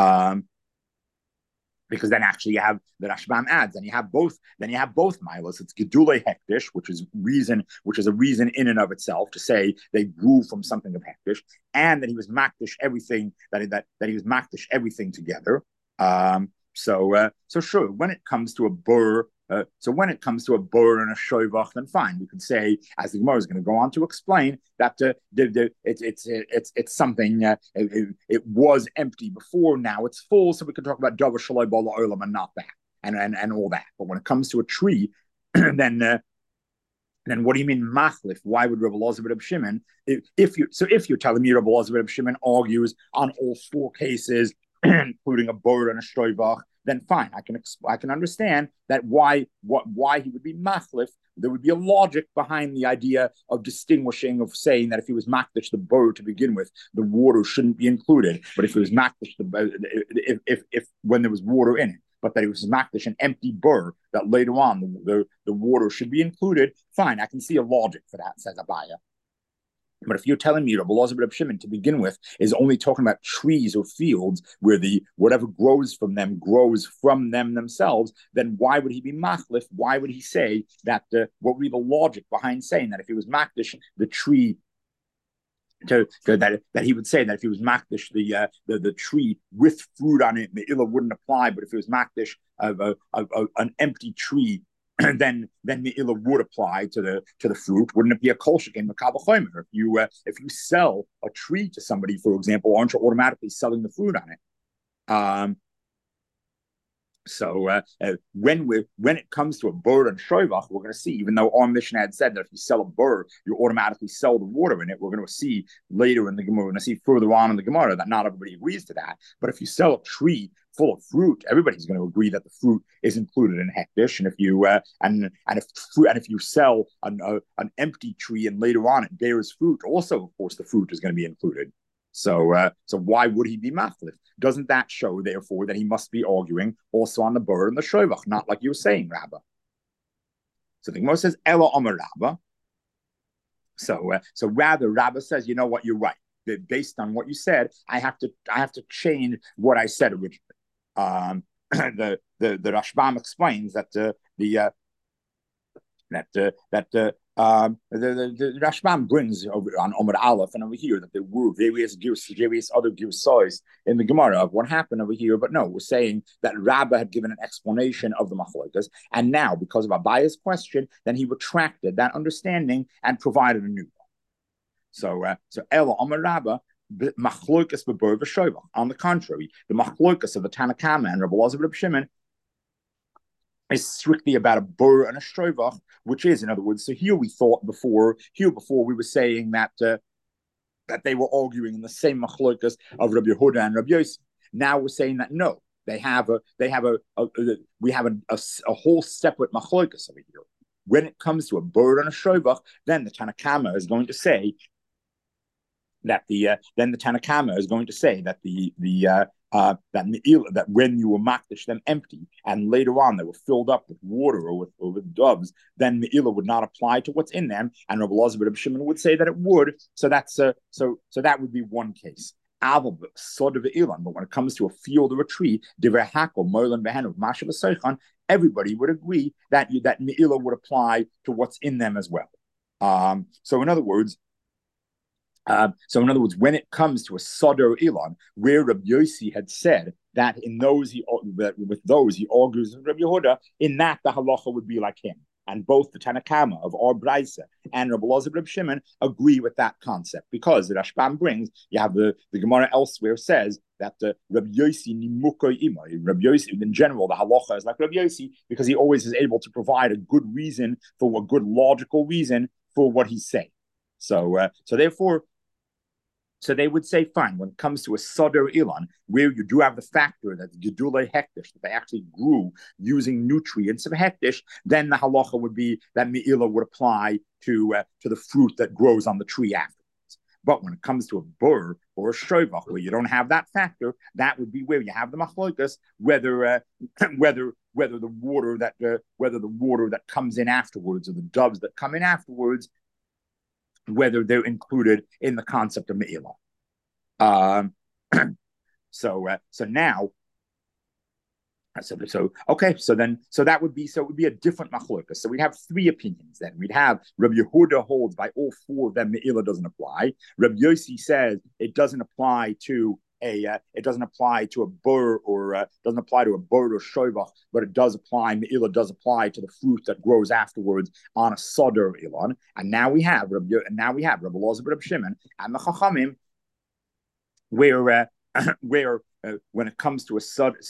Because then actually you have the Rashbam adds, and you have both milos. It's gedulei hektish, which is a reason in and of itself to say they grew from something of hektish, and that he was makdish everything that he was makdish everything together. So sure, when it comes to a bur. So when it comes to a bur and a shoivach, then fine. We could say, as the Gemara is going to go on to explain, that it's something. It was empty before, now it's full. So we can talk about davar shaloi bala olam and not that, and all that. But when it comes to a tree, then what do you mean machlif? Why would Rabbi Elazar Reb Shimon? If you're telling me Rabbi Elazar Reb Shimon argues on all four cases, including a bur and a shoivach, then fine, I can understand that why he would be machlif. There would be a logic behind the idea of distinguishing, of saying that if he was makdish the bur to begin with, the water shouldn't be included. But if he was makdish if when there was water in it, but that he was makdish an empty bur, that later on the water should be included, fine, I can see a logic for that, says Abaya. But if you're telling me Rabbi Elazar Reb Shimon to begin with is only talking about trees or fields where whatever grows from them themselves, then why would he be machlif? Why would he say that? What would be the logic behind saying that if he was makdish the tree? That he would say that if he was makdish the tree with fruit on it, Me'ila wouldn't apply. But if it was makdish of an empty tree, then Me'ila would apply to the fruit. Wouldn't it be a kol shekin mekabel chomer? If you sell a tree to somebody, for example, aren't you automatically selling the fruit on it? So when it comes to a bur and shoivach, we're going to see, even though our Mishnah had said that if you sell a bur, you automatically sell the water in it, we're going to see later in the Gemara, we're going to see further on in the Gemara that not everybody agrees to that. But if you sell a tree full of fruit, everybody's going to agree that the fruit is included in hektish. And if you if you sell an empty tree and later on it bears fruit, also of course the fruit is going to be included. So why would he be machlif? Doesn't that show, therefore, that he must be arguing also on the bur and the shoivach, not like you were saying, Rabba? So the Gemara says, Ela Omer Rabba. So rather, Rabbah says, you know what, you're right. Based on what you said, I have to change what I said originally. The Rashbam explains that the Rashbam brings over on Omar Aleph and over here that there were various other girsais in the Gemara of what happened over here, but no, we're saying that Rabbah had given an explanation of the machlokas, and now because of Abaya's question, then he retracted that understanding and provided a new one. So Ella Omar Rabbah machlokas b'bor v'shoivach. On the contrary, the machlokas of the Tanakama and Rabbi Elazar Reb Shimon is strictly about a bur and a shrovach, which is, in other words, so here we thought before we were saying that that they were arguing in the same machlokas of Rabbi Yehuda and Rabbi Yossi. Now we're saying that no, we have a whole separate machlokas over here. When it comes to a bur and a shrovach, then the Tanakama is going to say that that when you were makdish them empty and later on they were filled up with water or with doves, then Me'ilah would not apply to what's in them, and Rabbi Elazar Reb Shimon would say that it would. So that's so that would be one case. But when it comes to a field or a tree, everybody would agree that Me'ilah would apply to what's in them as well. So in other words, when it comes to a Sodar Ilan, where Rabbi Yossi had said that with those he argues with Rabbi Yehuda, in that the halacha would be like him. And both the Tanakama of our Braisa and Rabbi Elazar Reb Shimon agree with that concept, because the Rashbam brings, you have the Gemara elsewhere says that Rabbi Yossi nimukoi imay. Rabbi Yossi, in general, the halacha is like Rabbi Yossi because he always is able to provide a good reason for a good logical reason for what he's saying. So therefore. So they would say, fine, when it comes to a Sodar Ilan, where you do have the factor that Gedulei Hektish, that they actually grew using nutrients of Hektish, then the halacha would be that Me'ilah would apply to the fruit that grows on the tree afterwards. But when it comes to a Bur or a Shovach, where you don't have that factor, that would be where you have the Machlokas, whether the water that comes in afterwards or the doves that come in afterwards, whether they're included in the concept of Me'ilah. So that would be a different machlokas. So we'd have three opinions then. We'd have Rabbi Yehuda holds by all four of them Me'ilah doesn't apply. Rabbi Yossi says it doesn't apply to a bur or doesn't apply to a bur or shovach, but it does apply. Me'ilah does apply to the fruit that grows afterwards on a Sodar Ilan. And now we have Rabbi Elazar Reb Shimon and the Chachamim, where when it comes to a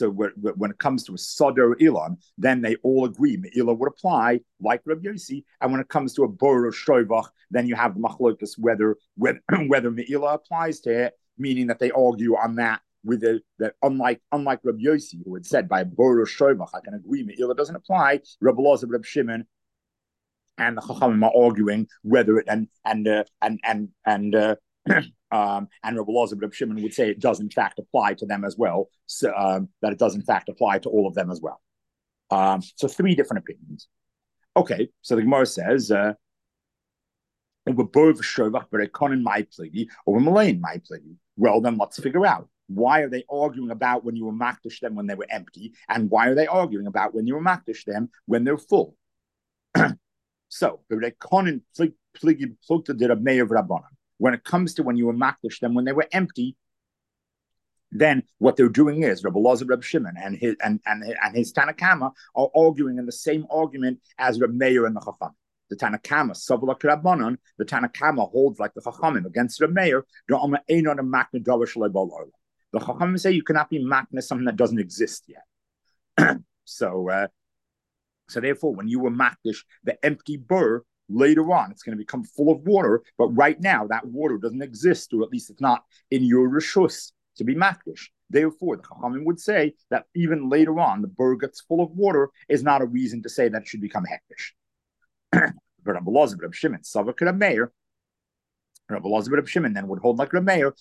Sodar Ilan, then they all agree Me'ilah would apply like Rabbi Yossi. And when it comes to a bur or shovach, then you have the machlokas whether Me'ilah applies to it, meaning that they argue on that with that unlike Rabbi Yossi, who had said by Bor or Shovach, I can agree Me'ilah doesn't apply. Rabbi Elazar Reb Shimon and the Chachamim are arguing whether it and Rabbi Elazar Reb Shimon would say it does in fact apply to them as well. So that it does in fact apply to all of them as well. So three different opinions. Okay, so the Gemara says. Well, then let's figure out, why are they arguing about when you were makdish them when they were empty, and why are they arguing about when you were makdish them when they're full? So when it comes to when you were makdish them when they were empty, then what they're doing is Rabbi Elazar Reb Shimon and his Tanakama are arguing in the same argument as Reb Meir and the Chacham. The Tanakama, Savla Kirabanon, the Tanakama holds like the Chachamim against Reb Meir. The Chachamim say you cannot be makna something that doesn't exist yet. So therefore, when you were makdish the empty bur, later on it's going to become full of water. But right now, that water doesn't exist, or at least it's not in your rishus to be makdish. Therefore, the Chachamim would say that even later on, the bur gets full of water is not a reason to say that it should become hektish. But Rabbi Elazar Reb Shimon, Savak Reb Meir, Rabbi Elazar Reb Shimon then would hold like Reb Meir.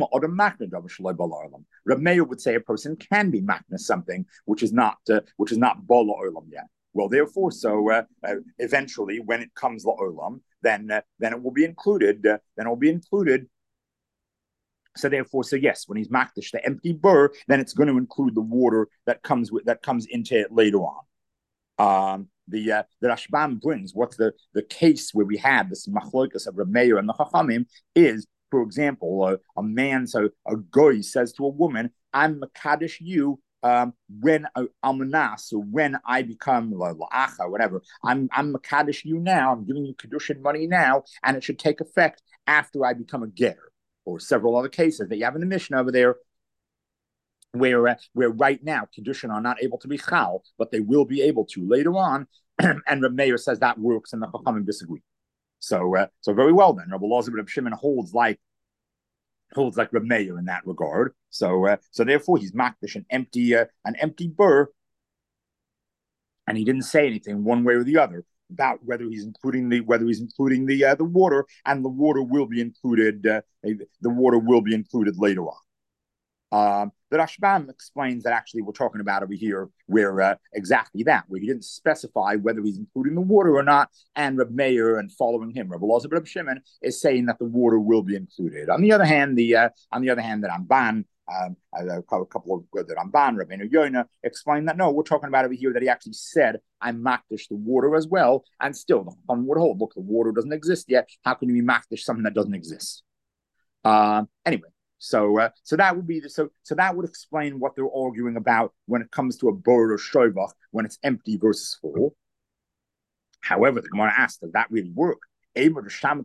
Reb Meir would say a person can be makna something which is not bala olam yet. Well, therefore, so eventually, when it comes la'olam, then it will be included. Then it will be included. So therefore, so yes, when he's makdish the empty bur, then it's going to include the water that comes into it later on. The Rashbam brings what's the case where we had this machlokas of Reb Meir and the Chachamim is, for example, a man, so a goy says to a woman, "I'm makadosh you when almanas, so when I become la'acha, whatever, I'm makadosh you now. I'm giving you kedushin money now, and it should take effect after I become a ger." Or several other cases that you have in the Mishnah over there, where right now kedushin are not able to be chal, but they will be able to later on. And Reb Meir says that works, and the Chachamim disagree. So very well then. Rabbi Elazar ben Shimon holds like Reb Meir in that regard. So therefore he's makdish an empty bur, and he didn't say anything one way or the other about whether he's including the water, and the water will be included. The water will be included later on. The Rashbam explains that actually we're talking about over here where exactly that, where he didn't specify whether he's including the water or not, and Reb Meir and following him, Rabbi Elazar ben Shimon, is saying that the water will be included. On the other hand, the Ramban, a couple of the Ramban, Rabbeinu Yonah, explained that no, we're talking about over here that he actually said, "I'm makdish the water as well," and still the Chachamim would hold, look, the water doesn't exist yet. How can you be makdish something that doesn't exist? Anyway. So that would be so that would explain what they're arguing about when it comes to a bor or shovach when it's empty versus full. However, the Gemara asked, does that really work? You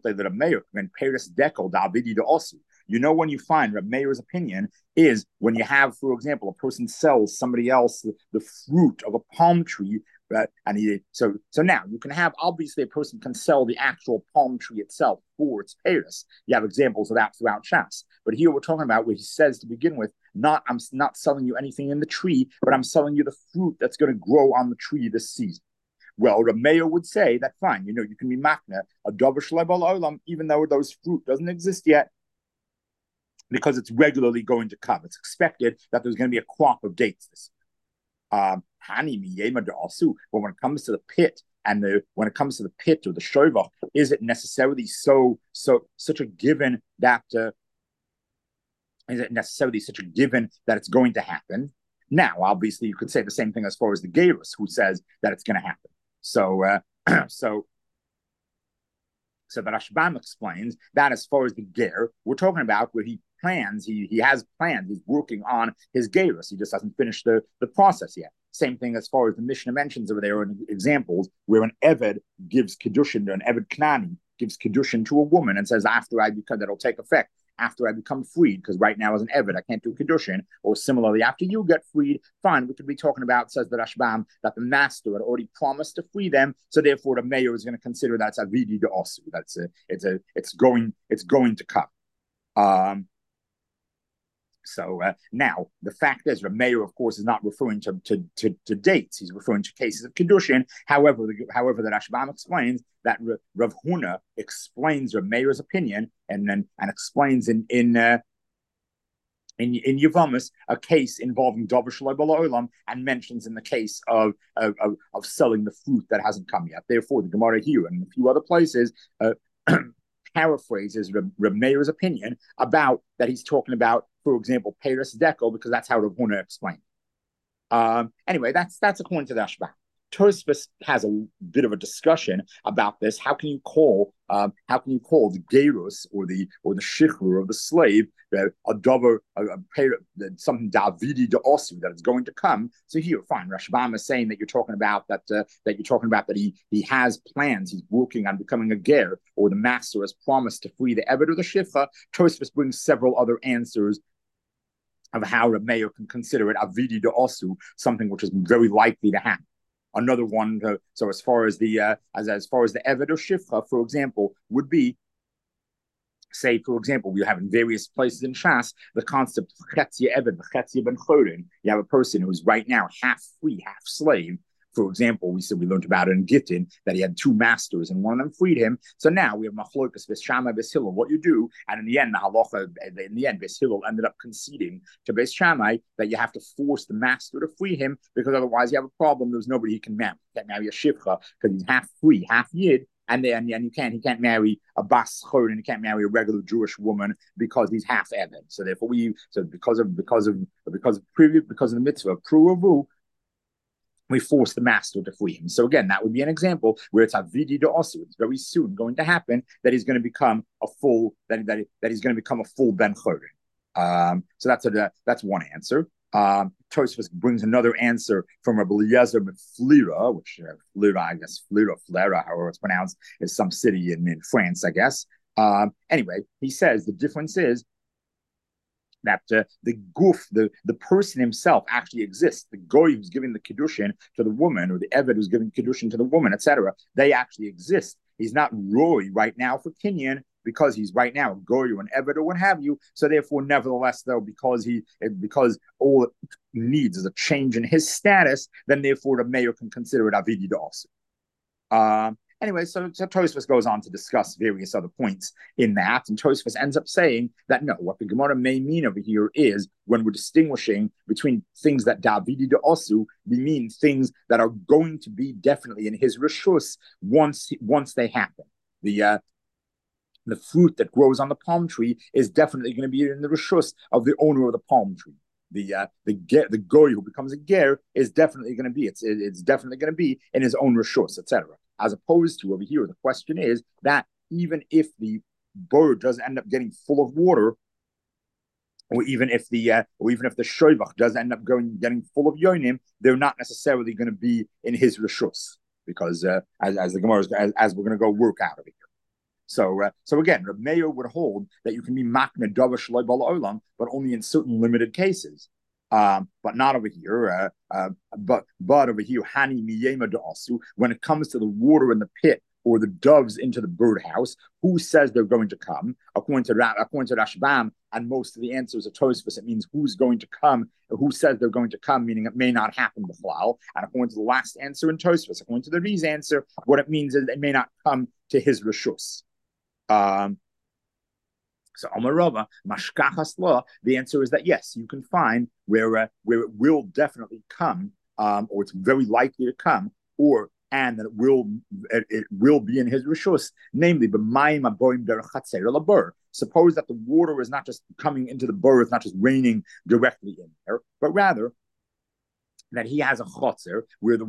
know, when you find Reb Meir's opinion is when you have, for example, a person sells somebody else the fruit of a palm tree, and so now you can have, obviously a person can sell the actual palm tree itself for its payers. You have examples of that throughout Shas. But here we're talking about where he says to begin with, I'm not selling you anything in the tree, but I'm selling you the fruit that's going to grow on the tree this season. Well, Reb Meir would say that fine, you can be makna a davar shlei bal olam, even though those fruit doesn't exist yet, because it's regularly going to come. It's expected that there's going to be a crop of dates this year. But when it comes to the pit when it comes to the pit or the shovach, is it necessarily such a given that it's going to happen? Now, obviously, you could say the same thing as far as the Gerus, who says that it's going to happen. So the Rashbam explains that as far as the ger, we're talking about where he plans, he has plans, he's working on his gerus. He just hasn't finished the process yet. Same thing as far as the Mishnah mentions over there in examples where an Eved gives Kedushin, an Eved Knani gives Kedushin to a woman and says, that'll take effect after I become freed, because right now as an Eved, I can't do Kedushin. Or similarly, after you get freed, fine, we could be talking about, says the Rashbam, that the master had already promised to free them, so therefore the mayor is going to consider that's Avidi de Osu. It's going to come. So now the fact is, Reb Meir, of course, is not referring to dates. He's referring to cases of kedushin. However, the Rashbam explains that Rav Huna explains Reb Meir's opinion and explains in Yevamos a case involving davar shlei bal olam, and mentions in the case of selling the fruit that hasn't come yet. Therefore, the Gemara here and a few other places paraphrases Reb Meir's opinion about that he's talking about, for example, Paris Dekel, because that's how Rav Huna explained. Anyway, that's according to the Rashbam. Tosfos has a bit of a discussion about this. How can you call the gerus or the shichrur of the slave a davar, something davidi de osu that is going to come? So here, fine, Rashbam is saying that you're talking about that he has plans. He's working on becoming a ger, or the master has promised to free the eved or the shifcha. Tosfos brings several other answers of how Reb Meir can consider it avidi de osu, something which is very likely to happen. Another one, so as far as the Eved or Shifcha, for example, would be, say, for example, we have in various places in Shas the concept of Chetzia Eved, Chetzia Ben Chorin. You have a person who is right now half free, half slave. For example, we learned about it in Gittin that he had two masters and one of them freed him. So now we have Machlokas Beis Shammai Beis Hillel. What you do, and in the end, Beis Hillel ended up conceding to Beis Shammai that you have to force the master to free him, because otherwise you have a problem. There's nobody he can marry. He can't marry a shivcha because he's half free, half yid. and he can't marry a bas chod, and he can't marry a regular Jewish woman because he's half Eved. So therefore, because of the mitzvah of pruavu, we force the master to free him. So again, that would be an example where it's avidi de also. It's very soon going to happen that he's going to become a full that he's going to become a full ben chorin. So that's one answer. Tosfos brings another answer from Rabbi Eliezer Flira, which Flira, I guess Flera, however it's pronounced, is some city in France, I guess. Anyway, he says the difference is that the person himself actually exists. The goy who's giving the kiddushin to the woman, or the eved who's giving kiddushin to the woman, etc., they actually exist. He's not roy right now for kinyan because he's right now a goy or an eved or what have you. So therefore, nevertheless, though, because all it needs is a change in his status, then therefore the mayor can consider it avidi also. Anyway, so Tosfos goes on to discuss various other points in that, and Tosfos ends up saying that no, what the Gemara may mean over here is when we're distinguishing between things that Davidi de Osu, we mean things that are going to be definitely in his rishus once they happen. The fruit that grows on the palm tree is definitely going to be in the rishus of the owner of the palm tree. The goy who becomes a ger is definitely going to be it's definitely going to be in his own rishus, etc. As opposed to over here, the question is that even if the bird does end up getting full of water, or even if the shoivach does end up getting full of yonim, they're not necessarily going to be in his rishus, because as the Gemara as we're going to go work out of it. So again, Reb Meir would hold that you can be makna davar shloi bala olam, but only in certain limited cases. But not over here. But over here, hani miyema da'asu. When it comes to the water in the pit or the doves into the birdhouse, who says they're going to come? According to Rashbam, and most of the answers are Tosfos, it means who's going to come. Who says they're going to come? Meaning it may not happen b'chlal. And according to the last answer in Tosfos, according to the Riz answer, what it means is they may not come to his rishus. So Amarava, Mashkachas law, the answer is that yes, you can find where it will definitely come, or it's very likely to come, and that it will be in his rishus, namely b'mayim aboim derech chatzer labur. Suppose that the water is not just coming into the bur, it's not just raining directly in there, but rather that he has a chotzer where the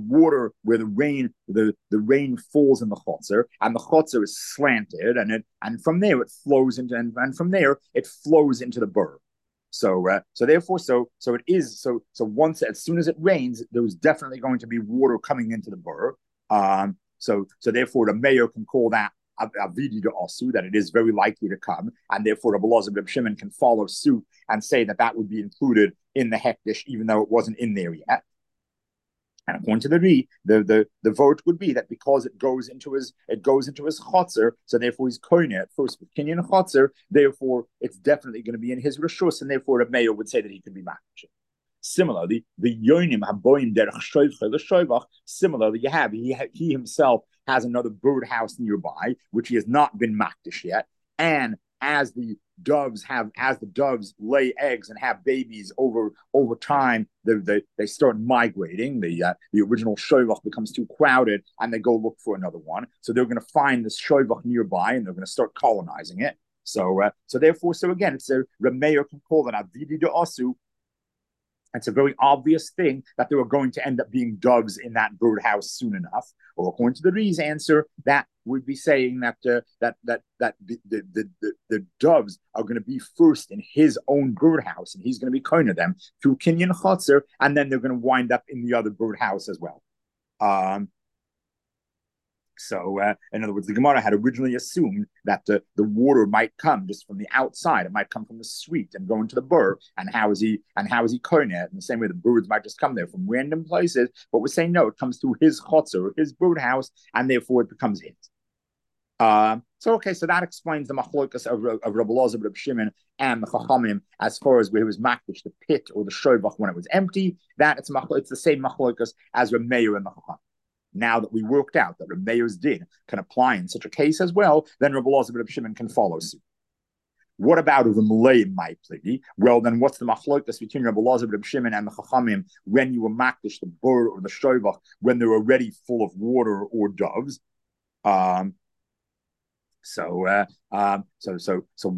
rain falls in the chotzer, and the chotzer is slanted, and from there it flows into, and from there it flows into the bur. So it is once, as soon as it rains, there's definitely going to be water coming into the bur. So therefore the mayor can call that avidi de asu, that it is very likely to come, and therefore Rabbi Elazar ben Shimon can follow suit and say that would be included in the hektish, even though it wasn't in there yet. And according to the Ri, the vote would be that because it goes into his chotzer, so therefore he's koine at first with kinyan chotzer, therefore it's definitely going to be in his rishus, and therefore the mayor would say that he could be makdish. Similarly, the yonim haboim derech shoivcha l'shoivach. Similarly, he himself has another birdhouse nearby, which he has not been makdish yet, and as the doves lay eggs and have babies over time, they start migrating. The original shoivach becomes too crowded, and they go look for another one. So they're going to find this shoivach nearby, and they're going to start colonizing it. So again, it's a Reb Meir can call it avidi de asu. It's a very obvious thing that there are going to end up being doves in that birdhouse soon enough. Or according to the Ri's answer, that would be saying that the doves are going to be first in his own birdhouse, and he's going to be kind of them through kinyan chotzer, and then they're going to wind up in the other birdhouse as well. So, in other words, the Gemara had originally assumed that the water might come just from the outside. It might come from the street and go into the bur. And how is he koine? In the same way, the birds might just come there from random places. But we're saying no, it comes through his chotzer, his birdhouse, and therefore it becomes his. So that explains the machlokas of Rabbi Elazar, Rabbi Shimon, and the Chachamim as far as where it was makdish, the pit or the shoivach when it was empty. That it's the same machlokas as Reb Meir and the Chachamim. Now that we worked out that Reb Meir's din can apply in such a case as well, then Rabbi Elazar ben Shimon can follow suit. What about the Malay Maipligi? Well, then what's the machlokas between Rabbi Elazar ben Shimon and the Chachamim when you were makdish the bur or the shoivach when they're already full of water or doves? So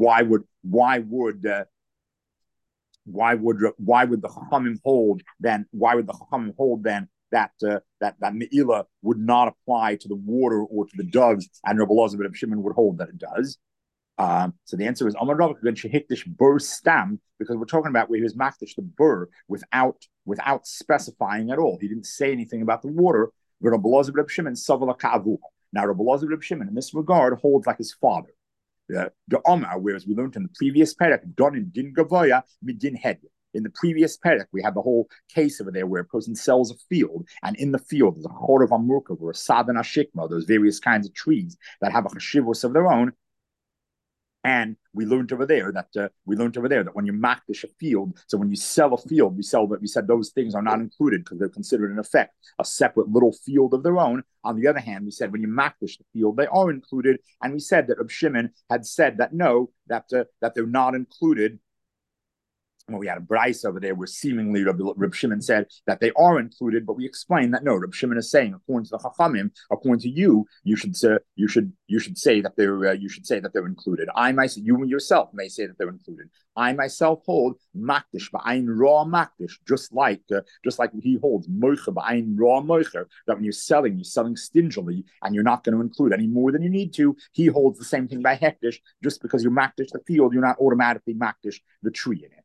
why would the Chachamim hold then? Why would the Chachamim hold then that Me'ila would not apply to the water or to the doves, and Rabbi Elazar ben Shimon would hold that it does? So the answer is Amar Rav ben Shehikdish Bur Stam, because we're talking about where he was makdish the Bur without specifying at all. He didn't say anything about the water. But Rabbi Elazar ben Shimon Savala Ka'avu. Now Rabbi Elazar ben Shimon in this regard holds like his father. The Omar, whereas we learned in the previous parak, Donin Din Gavoya Midin Hed. In the previous parak, we have the whole case over there where a person sells a field, and in the field there's a chor of amurka or a sadan ashikma, those various kinds of trees that have a chashivos of their own. And we learned over there that when you makdish a field, so when you sell a field, we said those things are not included because they're considered in effect a separate little field of their own. On the other hand, we said when you makdish the field, they are included, and we said that Reb Shimon had said that no, that they're not included. Well, we had a Bryce over there where seemingly Reb Shimon said that they are included, but we explained that no, Reb Shimon is saying, according to the Chachamim, according to you, you should say that they're included. You yourself may say that they're included. I myself hold makdish ba'ayin ra makdish, just like he holds moicher ba'ayin ra moicher, that when you're selling stingily and you're not going to include any more than you need to. He holds the same thing by hektish. Just because you makdish the field, you're not automatically makdish the tree in it.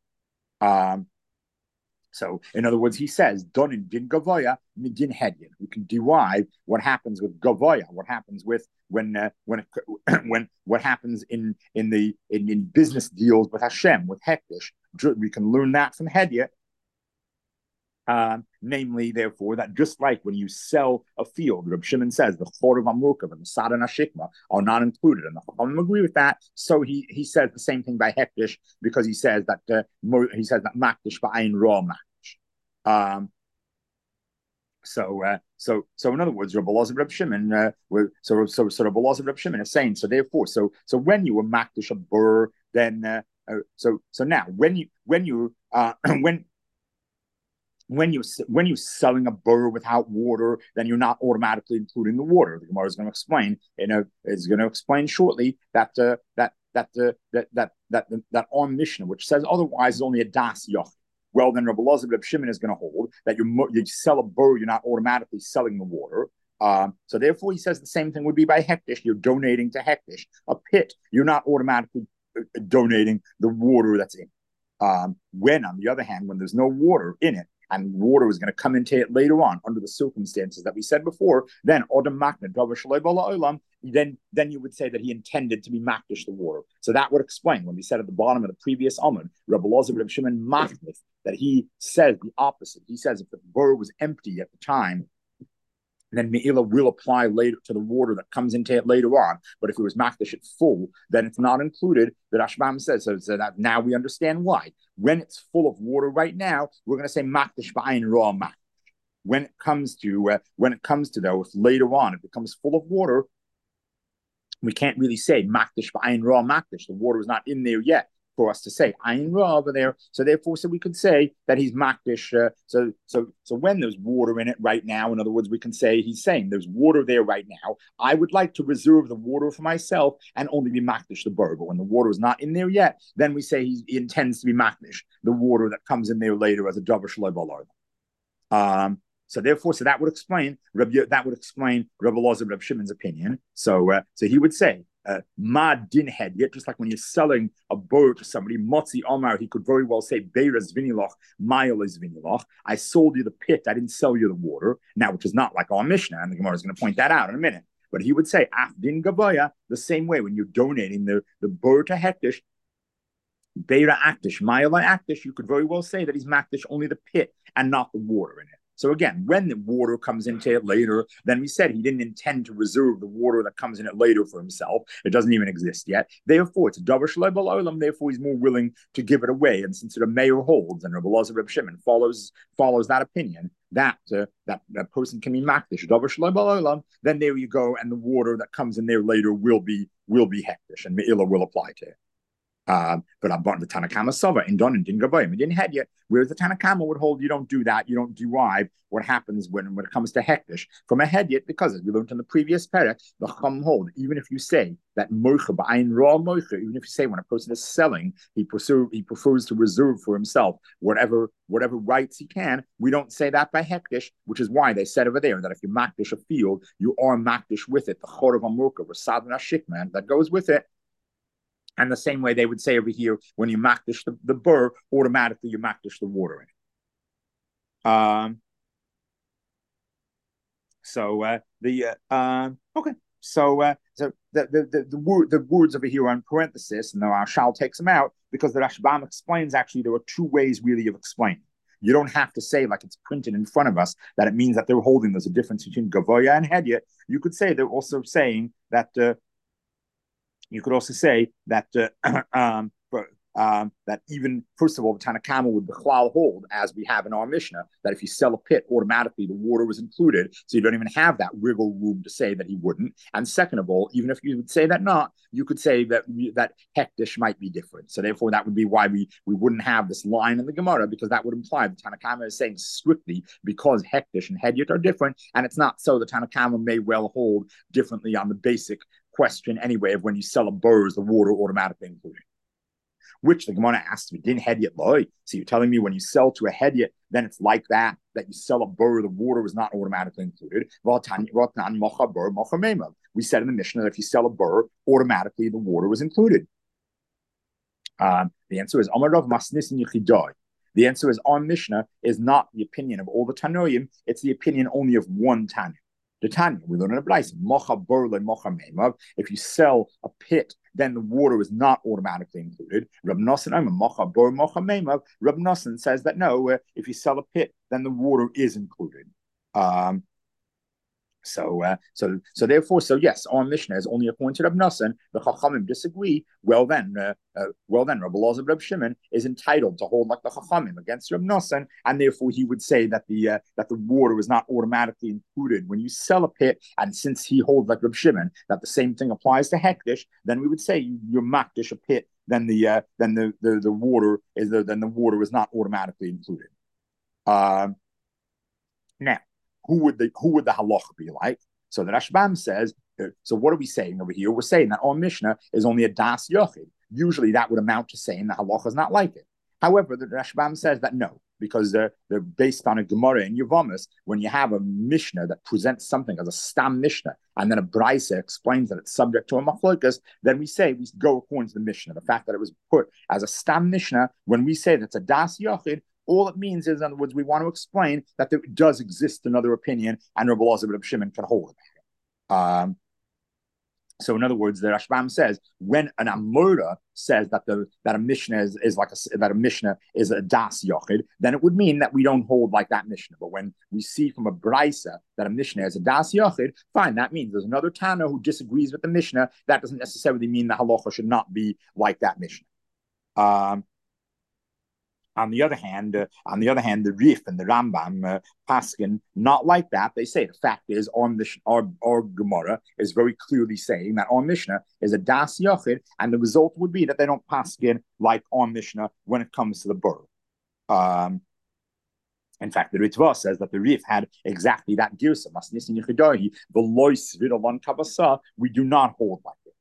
So in other words, he says, Donin din gavoya midin hedyin. We can derive what happens with gavoya, what happens with when what happens in business deals with Hashem, with hektish. We can learn that from hedya. Namely, therefore, that just like when you sell a field, Reb Shimon says the chor of amurkav and the sadan ashikma are not included, and the Chachamim agree with that. So he says the same thing by hektish, because he says that makdish ba'ayin ra makdish. So in other words, Rabbi Elazar Reb Shimon, Rabbi Elazar Reb Shimon is saying, so therefore, so when you were makdish a bur, then so now when you're selling a burr without water, then you're not automatically including the water. The Gemara is going to explain, shortly that on Mishnah, which says otherwise, is only a das yoch. Well, then Rabbi Elazar Reb Shimon is going to hold that you sell a burr, you're not automatically selling the water. So therefore, he says the same thing would be by hektish. You're donating to hektish. A pit, you're not automatically donating the water that's in it. When, on the other hand, when there's no water in it, and water is going to come into it later on under the circumstances that we said before, then then you would say that he intended to be makdish the water. So that would explain when we said at the bottom of the previous Amud, Rabbi Elazar Reb Shimon makdif, that he says the opposite. He says if the burr was empty at the time, then Me'ila will apply later to the water that comes into it later on. But if it was makdish at full, then it's not included. The Rashbam says, so that now we understand why. When it's full of water right now, we're going to say makdish ba'ayin ra makdish. When it comes to though, if later on it becomes full of water, we can't really say makdish ba'ayin ra makdish. The water is not in there yet for us to say ayin ra over there. So therefore, we could say that he's makdish. So when there's water in it right now, in other words, we can say he's saying there's water there right now. I would like to reserve the water for myself and only be makdish the burr. But when the water is not in there yet, then we say he intends to be makdish the water that comes in there later as a davar shaloi b'alar. So that would explain Rabbi Elazar Reb Shimon's opinion. So he would say, ma din hedyet, just like when you're selling a burr to somebody, motzi omar, he could very well say, beira zvinilach, mayel is vinilach. I sold you the pit, I didn't sell you the water. Now, which is not like our Mishnah, and the Gemara is going to point that out in a minute. But he would say, af din gabaya, the same way when you're donating the burr to hektish, beira aktish, mayel aktish, you could very well say that he's makdish only the pit and not the water in it. So again, when the water comes into it later, then we said he didn't intend to reserve the water that comes in it later for himself. It doesn't even exist yet. Therefore, it's a davar shaloi b'olam. Therefore, he's more willing to give it away. And since the mayor holds, and Rabbi Elazar Reb Shimon follows that opinion, that person can be makdish davar shaloi b'olam. Then there you go, and the water that comes in there later will be hektish, and me'ila will apply to it. But I'm the Tanakama Sava in Don and Din Gabayim. We didn't head yet. Whereas the Tanakama would hold you don't do that, you don't derive what happens when it comes to Hektish from a head yet, because as we learned in the previous parak, the Chum hold, even if you say that Moicha ba'ayin raw Moicha, even if you say when a person is selling, he prefers to reserve for himself whatever rights he can, we don't say that by Hektish, which is why they said over there that if you Makdish a field, you are Makdish with it, the Chor of Amurka, Rasad Shikman, that goes with it. And the same way they would say over here, when you makdish the burr, automatically you makdish the water in it. Okay. So the words over here are in parenthesis, and our Shal takes them out because the Rashbam explains actually there are two ways really of explaining. You don't have to say like it's printed in front of us that it means that they're holding there's a difference between Gavoya and Hedya. You could say they're also saying that. You could also say that that even first of all, the Tanakama would Bechlal hold, as we have in our Mishnah, that if you sell a pit, automatically the water was included, so you don't even have that wiggle room to say that he wouldn't. And second of all, even if you would say that not, you could say that Hektish might be different. So therefore, that would be why we wouldn't have this line in the Gemara, because that would imply the Tanakama is saying strictly because Hektish and Hedyot are different, and it's not so. The Tanakama may well hold differently on the basic question anyway of when you sell a burr, is the water automatically included? Which the Gemara asks, we didn't hedyot loy. So you're telling me when you sell to a hedyot, then it's like that you sell a burr, the water was not automatically included. We said in the Mishnah that if you sell a burr, automatically the water was included. The answer is Amarav Masnis and Yechidai. The answer is our Mishnah is not the opinion of all the Tanoim, it's the opinion only of one Tanu. The Tanya, we learn in a Bryce, if you sell a pit, then the water is not automatically included. Rab Nosson says that no, if you sell a pit, then the water is included. So yes, our Mishnah is only according to Rab Nosson. The Chachamim disagree. Well then, Rabbi Elazar Reb Shimon is entitled to hold like the Chachamim against Rab Nosson, and therefore he would say that the water is not automatically included when you sell a pit. And since he holds like Reb Shimon that the same thing applies to Hektish, then we would say you're Makdish a pit. Then the water is not automatically included. Now, who would the halacha be like? So the Rashbam says, so what are we saying over here? We're saying that our Mishnah is only a das yochid. Usually that would amount to saying that halacha is not like it. However, the Rashbam says that no, because they're based on a Gemara in Yevamos. When you have a Mishnah that presents something as a stam Mishnah, and then a Brisa explains that it's subject to a machlokas, then we go according to the Mishnah. The fact that it was put as a stam Mishnah, when we say that's a das yochid, all it means is, in other words, we want to explain that there does exist another opinion, and Rabbi Elazar Reb Shimon can hold it. So, in other words, the Rashbam says when an Amora says that a Mishnah that a Mishnah is a das yochid, then it would mean that we don't hold like that Mishnah. But when we see from a Brisa that a Mishnah is a das yochid, fine, that means there's another Tana who disagrees with the Mishnah. That doesn't necessarily mean the halacha should not be like that Mishnah. On the other hand, the Rif and the Rambam paskin not like that. They say the fact is our Gemara is very clearly saying that our Mishnah is a das yochid, and the result would be that they don't paskin like our Mishnah when it comes to the burr. In fact, the Ritva says that the Rif had exactly that girsa. We do not hold like it.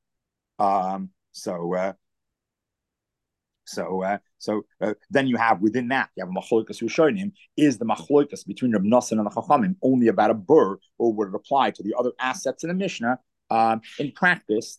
So then you have within that you have machlokas rishonim. Is the machlokas between Reb Nosson and the Chachamim only about a burr, or would it apply to the other assets in the Mishnah? In practice,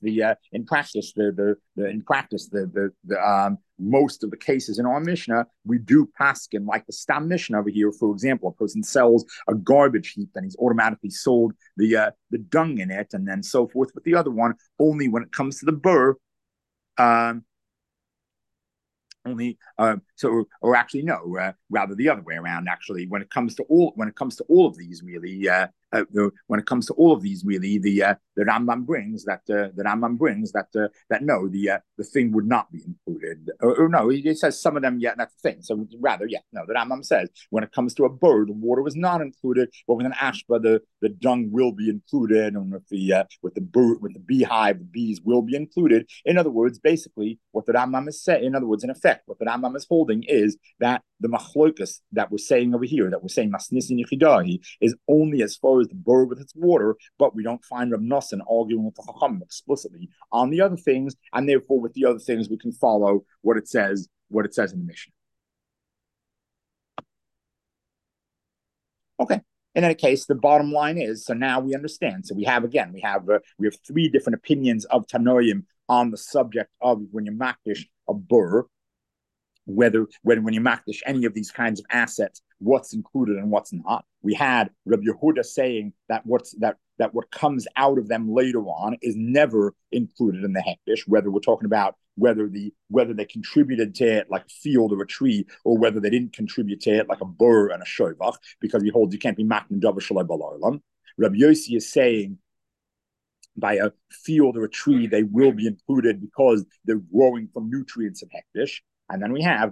most of the cases in our Mishnah, we do paskin like the Stam Mishnah over here. For example, a person sells a garbage heap, then he's automatically sold the dung in it, and then so forth with the other one. Only when it comes to the burr. Rather the other way around. Actually, when it comes to all of these, really, when it comes to all of these, really, the Rambam brings that that no, the thing would not be included, or no, he says some of them, yeah, that's the thing. So rather, yeah, no, the Rambam says when it comes to a bird, the water was not included, but with an ashba, the dung will be included, and with the bird, with the beehive, the bees will be included. In other words, basically, what the Rambam is saying, in other words, in effect, what the Rambam is holding is that the machlokas that we're saying over here, that we're saying masnisi nichidahi, is only as far as the bird with its water, but we don't find Rab Nosson arguing with the Chacham explicitly on the other things, and therefore with the other things we can follow what it says in the Mishnah. Okay. In any case, the bottom line is, so now we understand. So we have three different opinions of Tanoim on the subject of when you makdish a burr, whether when you makdish any of these kinds of assets, what's included and what's not. We had Rabbi Yehuda saying that what comes out of them later on is never included in the hekdesh, whether we're talking about whether they contributed to it like a field or a tree, or whether they didn't contribute to it like a burr and a shovach, because he holds you can't be makdim davar shalai b'olam. Rabbi Yossi is saying by a field or a tree they will be included because they're growing from nutrients of hekdesh. And then we have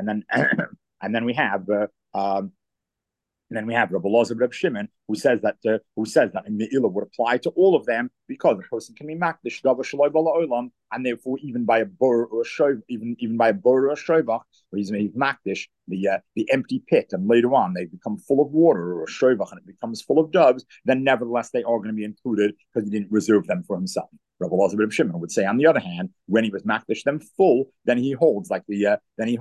Rabbi Elazar Reb Shimon, who says that in Me'ilah would apply to all of them because the person can be makdish davar shaloi bala olam, and therefore even by a bur or a shov, even by a bur or a shovach, where he's makdish the empty pit, and later on they become full of water, or a shovach and it becomes full of doves, then nevertheless they are going to be included because he didn't reserve them for himself. Rabbi Elazar Reb Shimon would say, on the other hand, when he was makdish them full, then he holds like the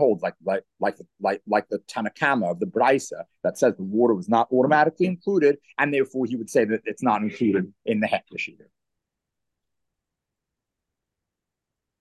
Tanakama of the Brisa that says the water was not automatically included, and therefore he would say that it's not included in the hekdesh either.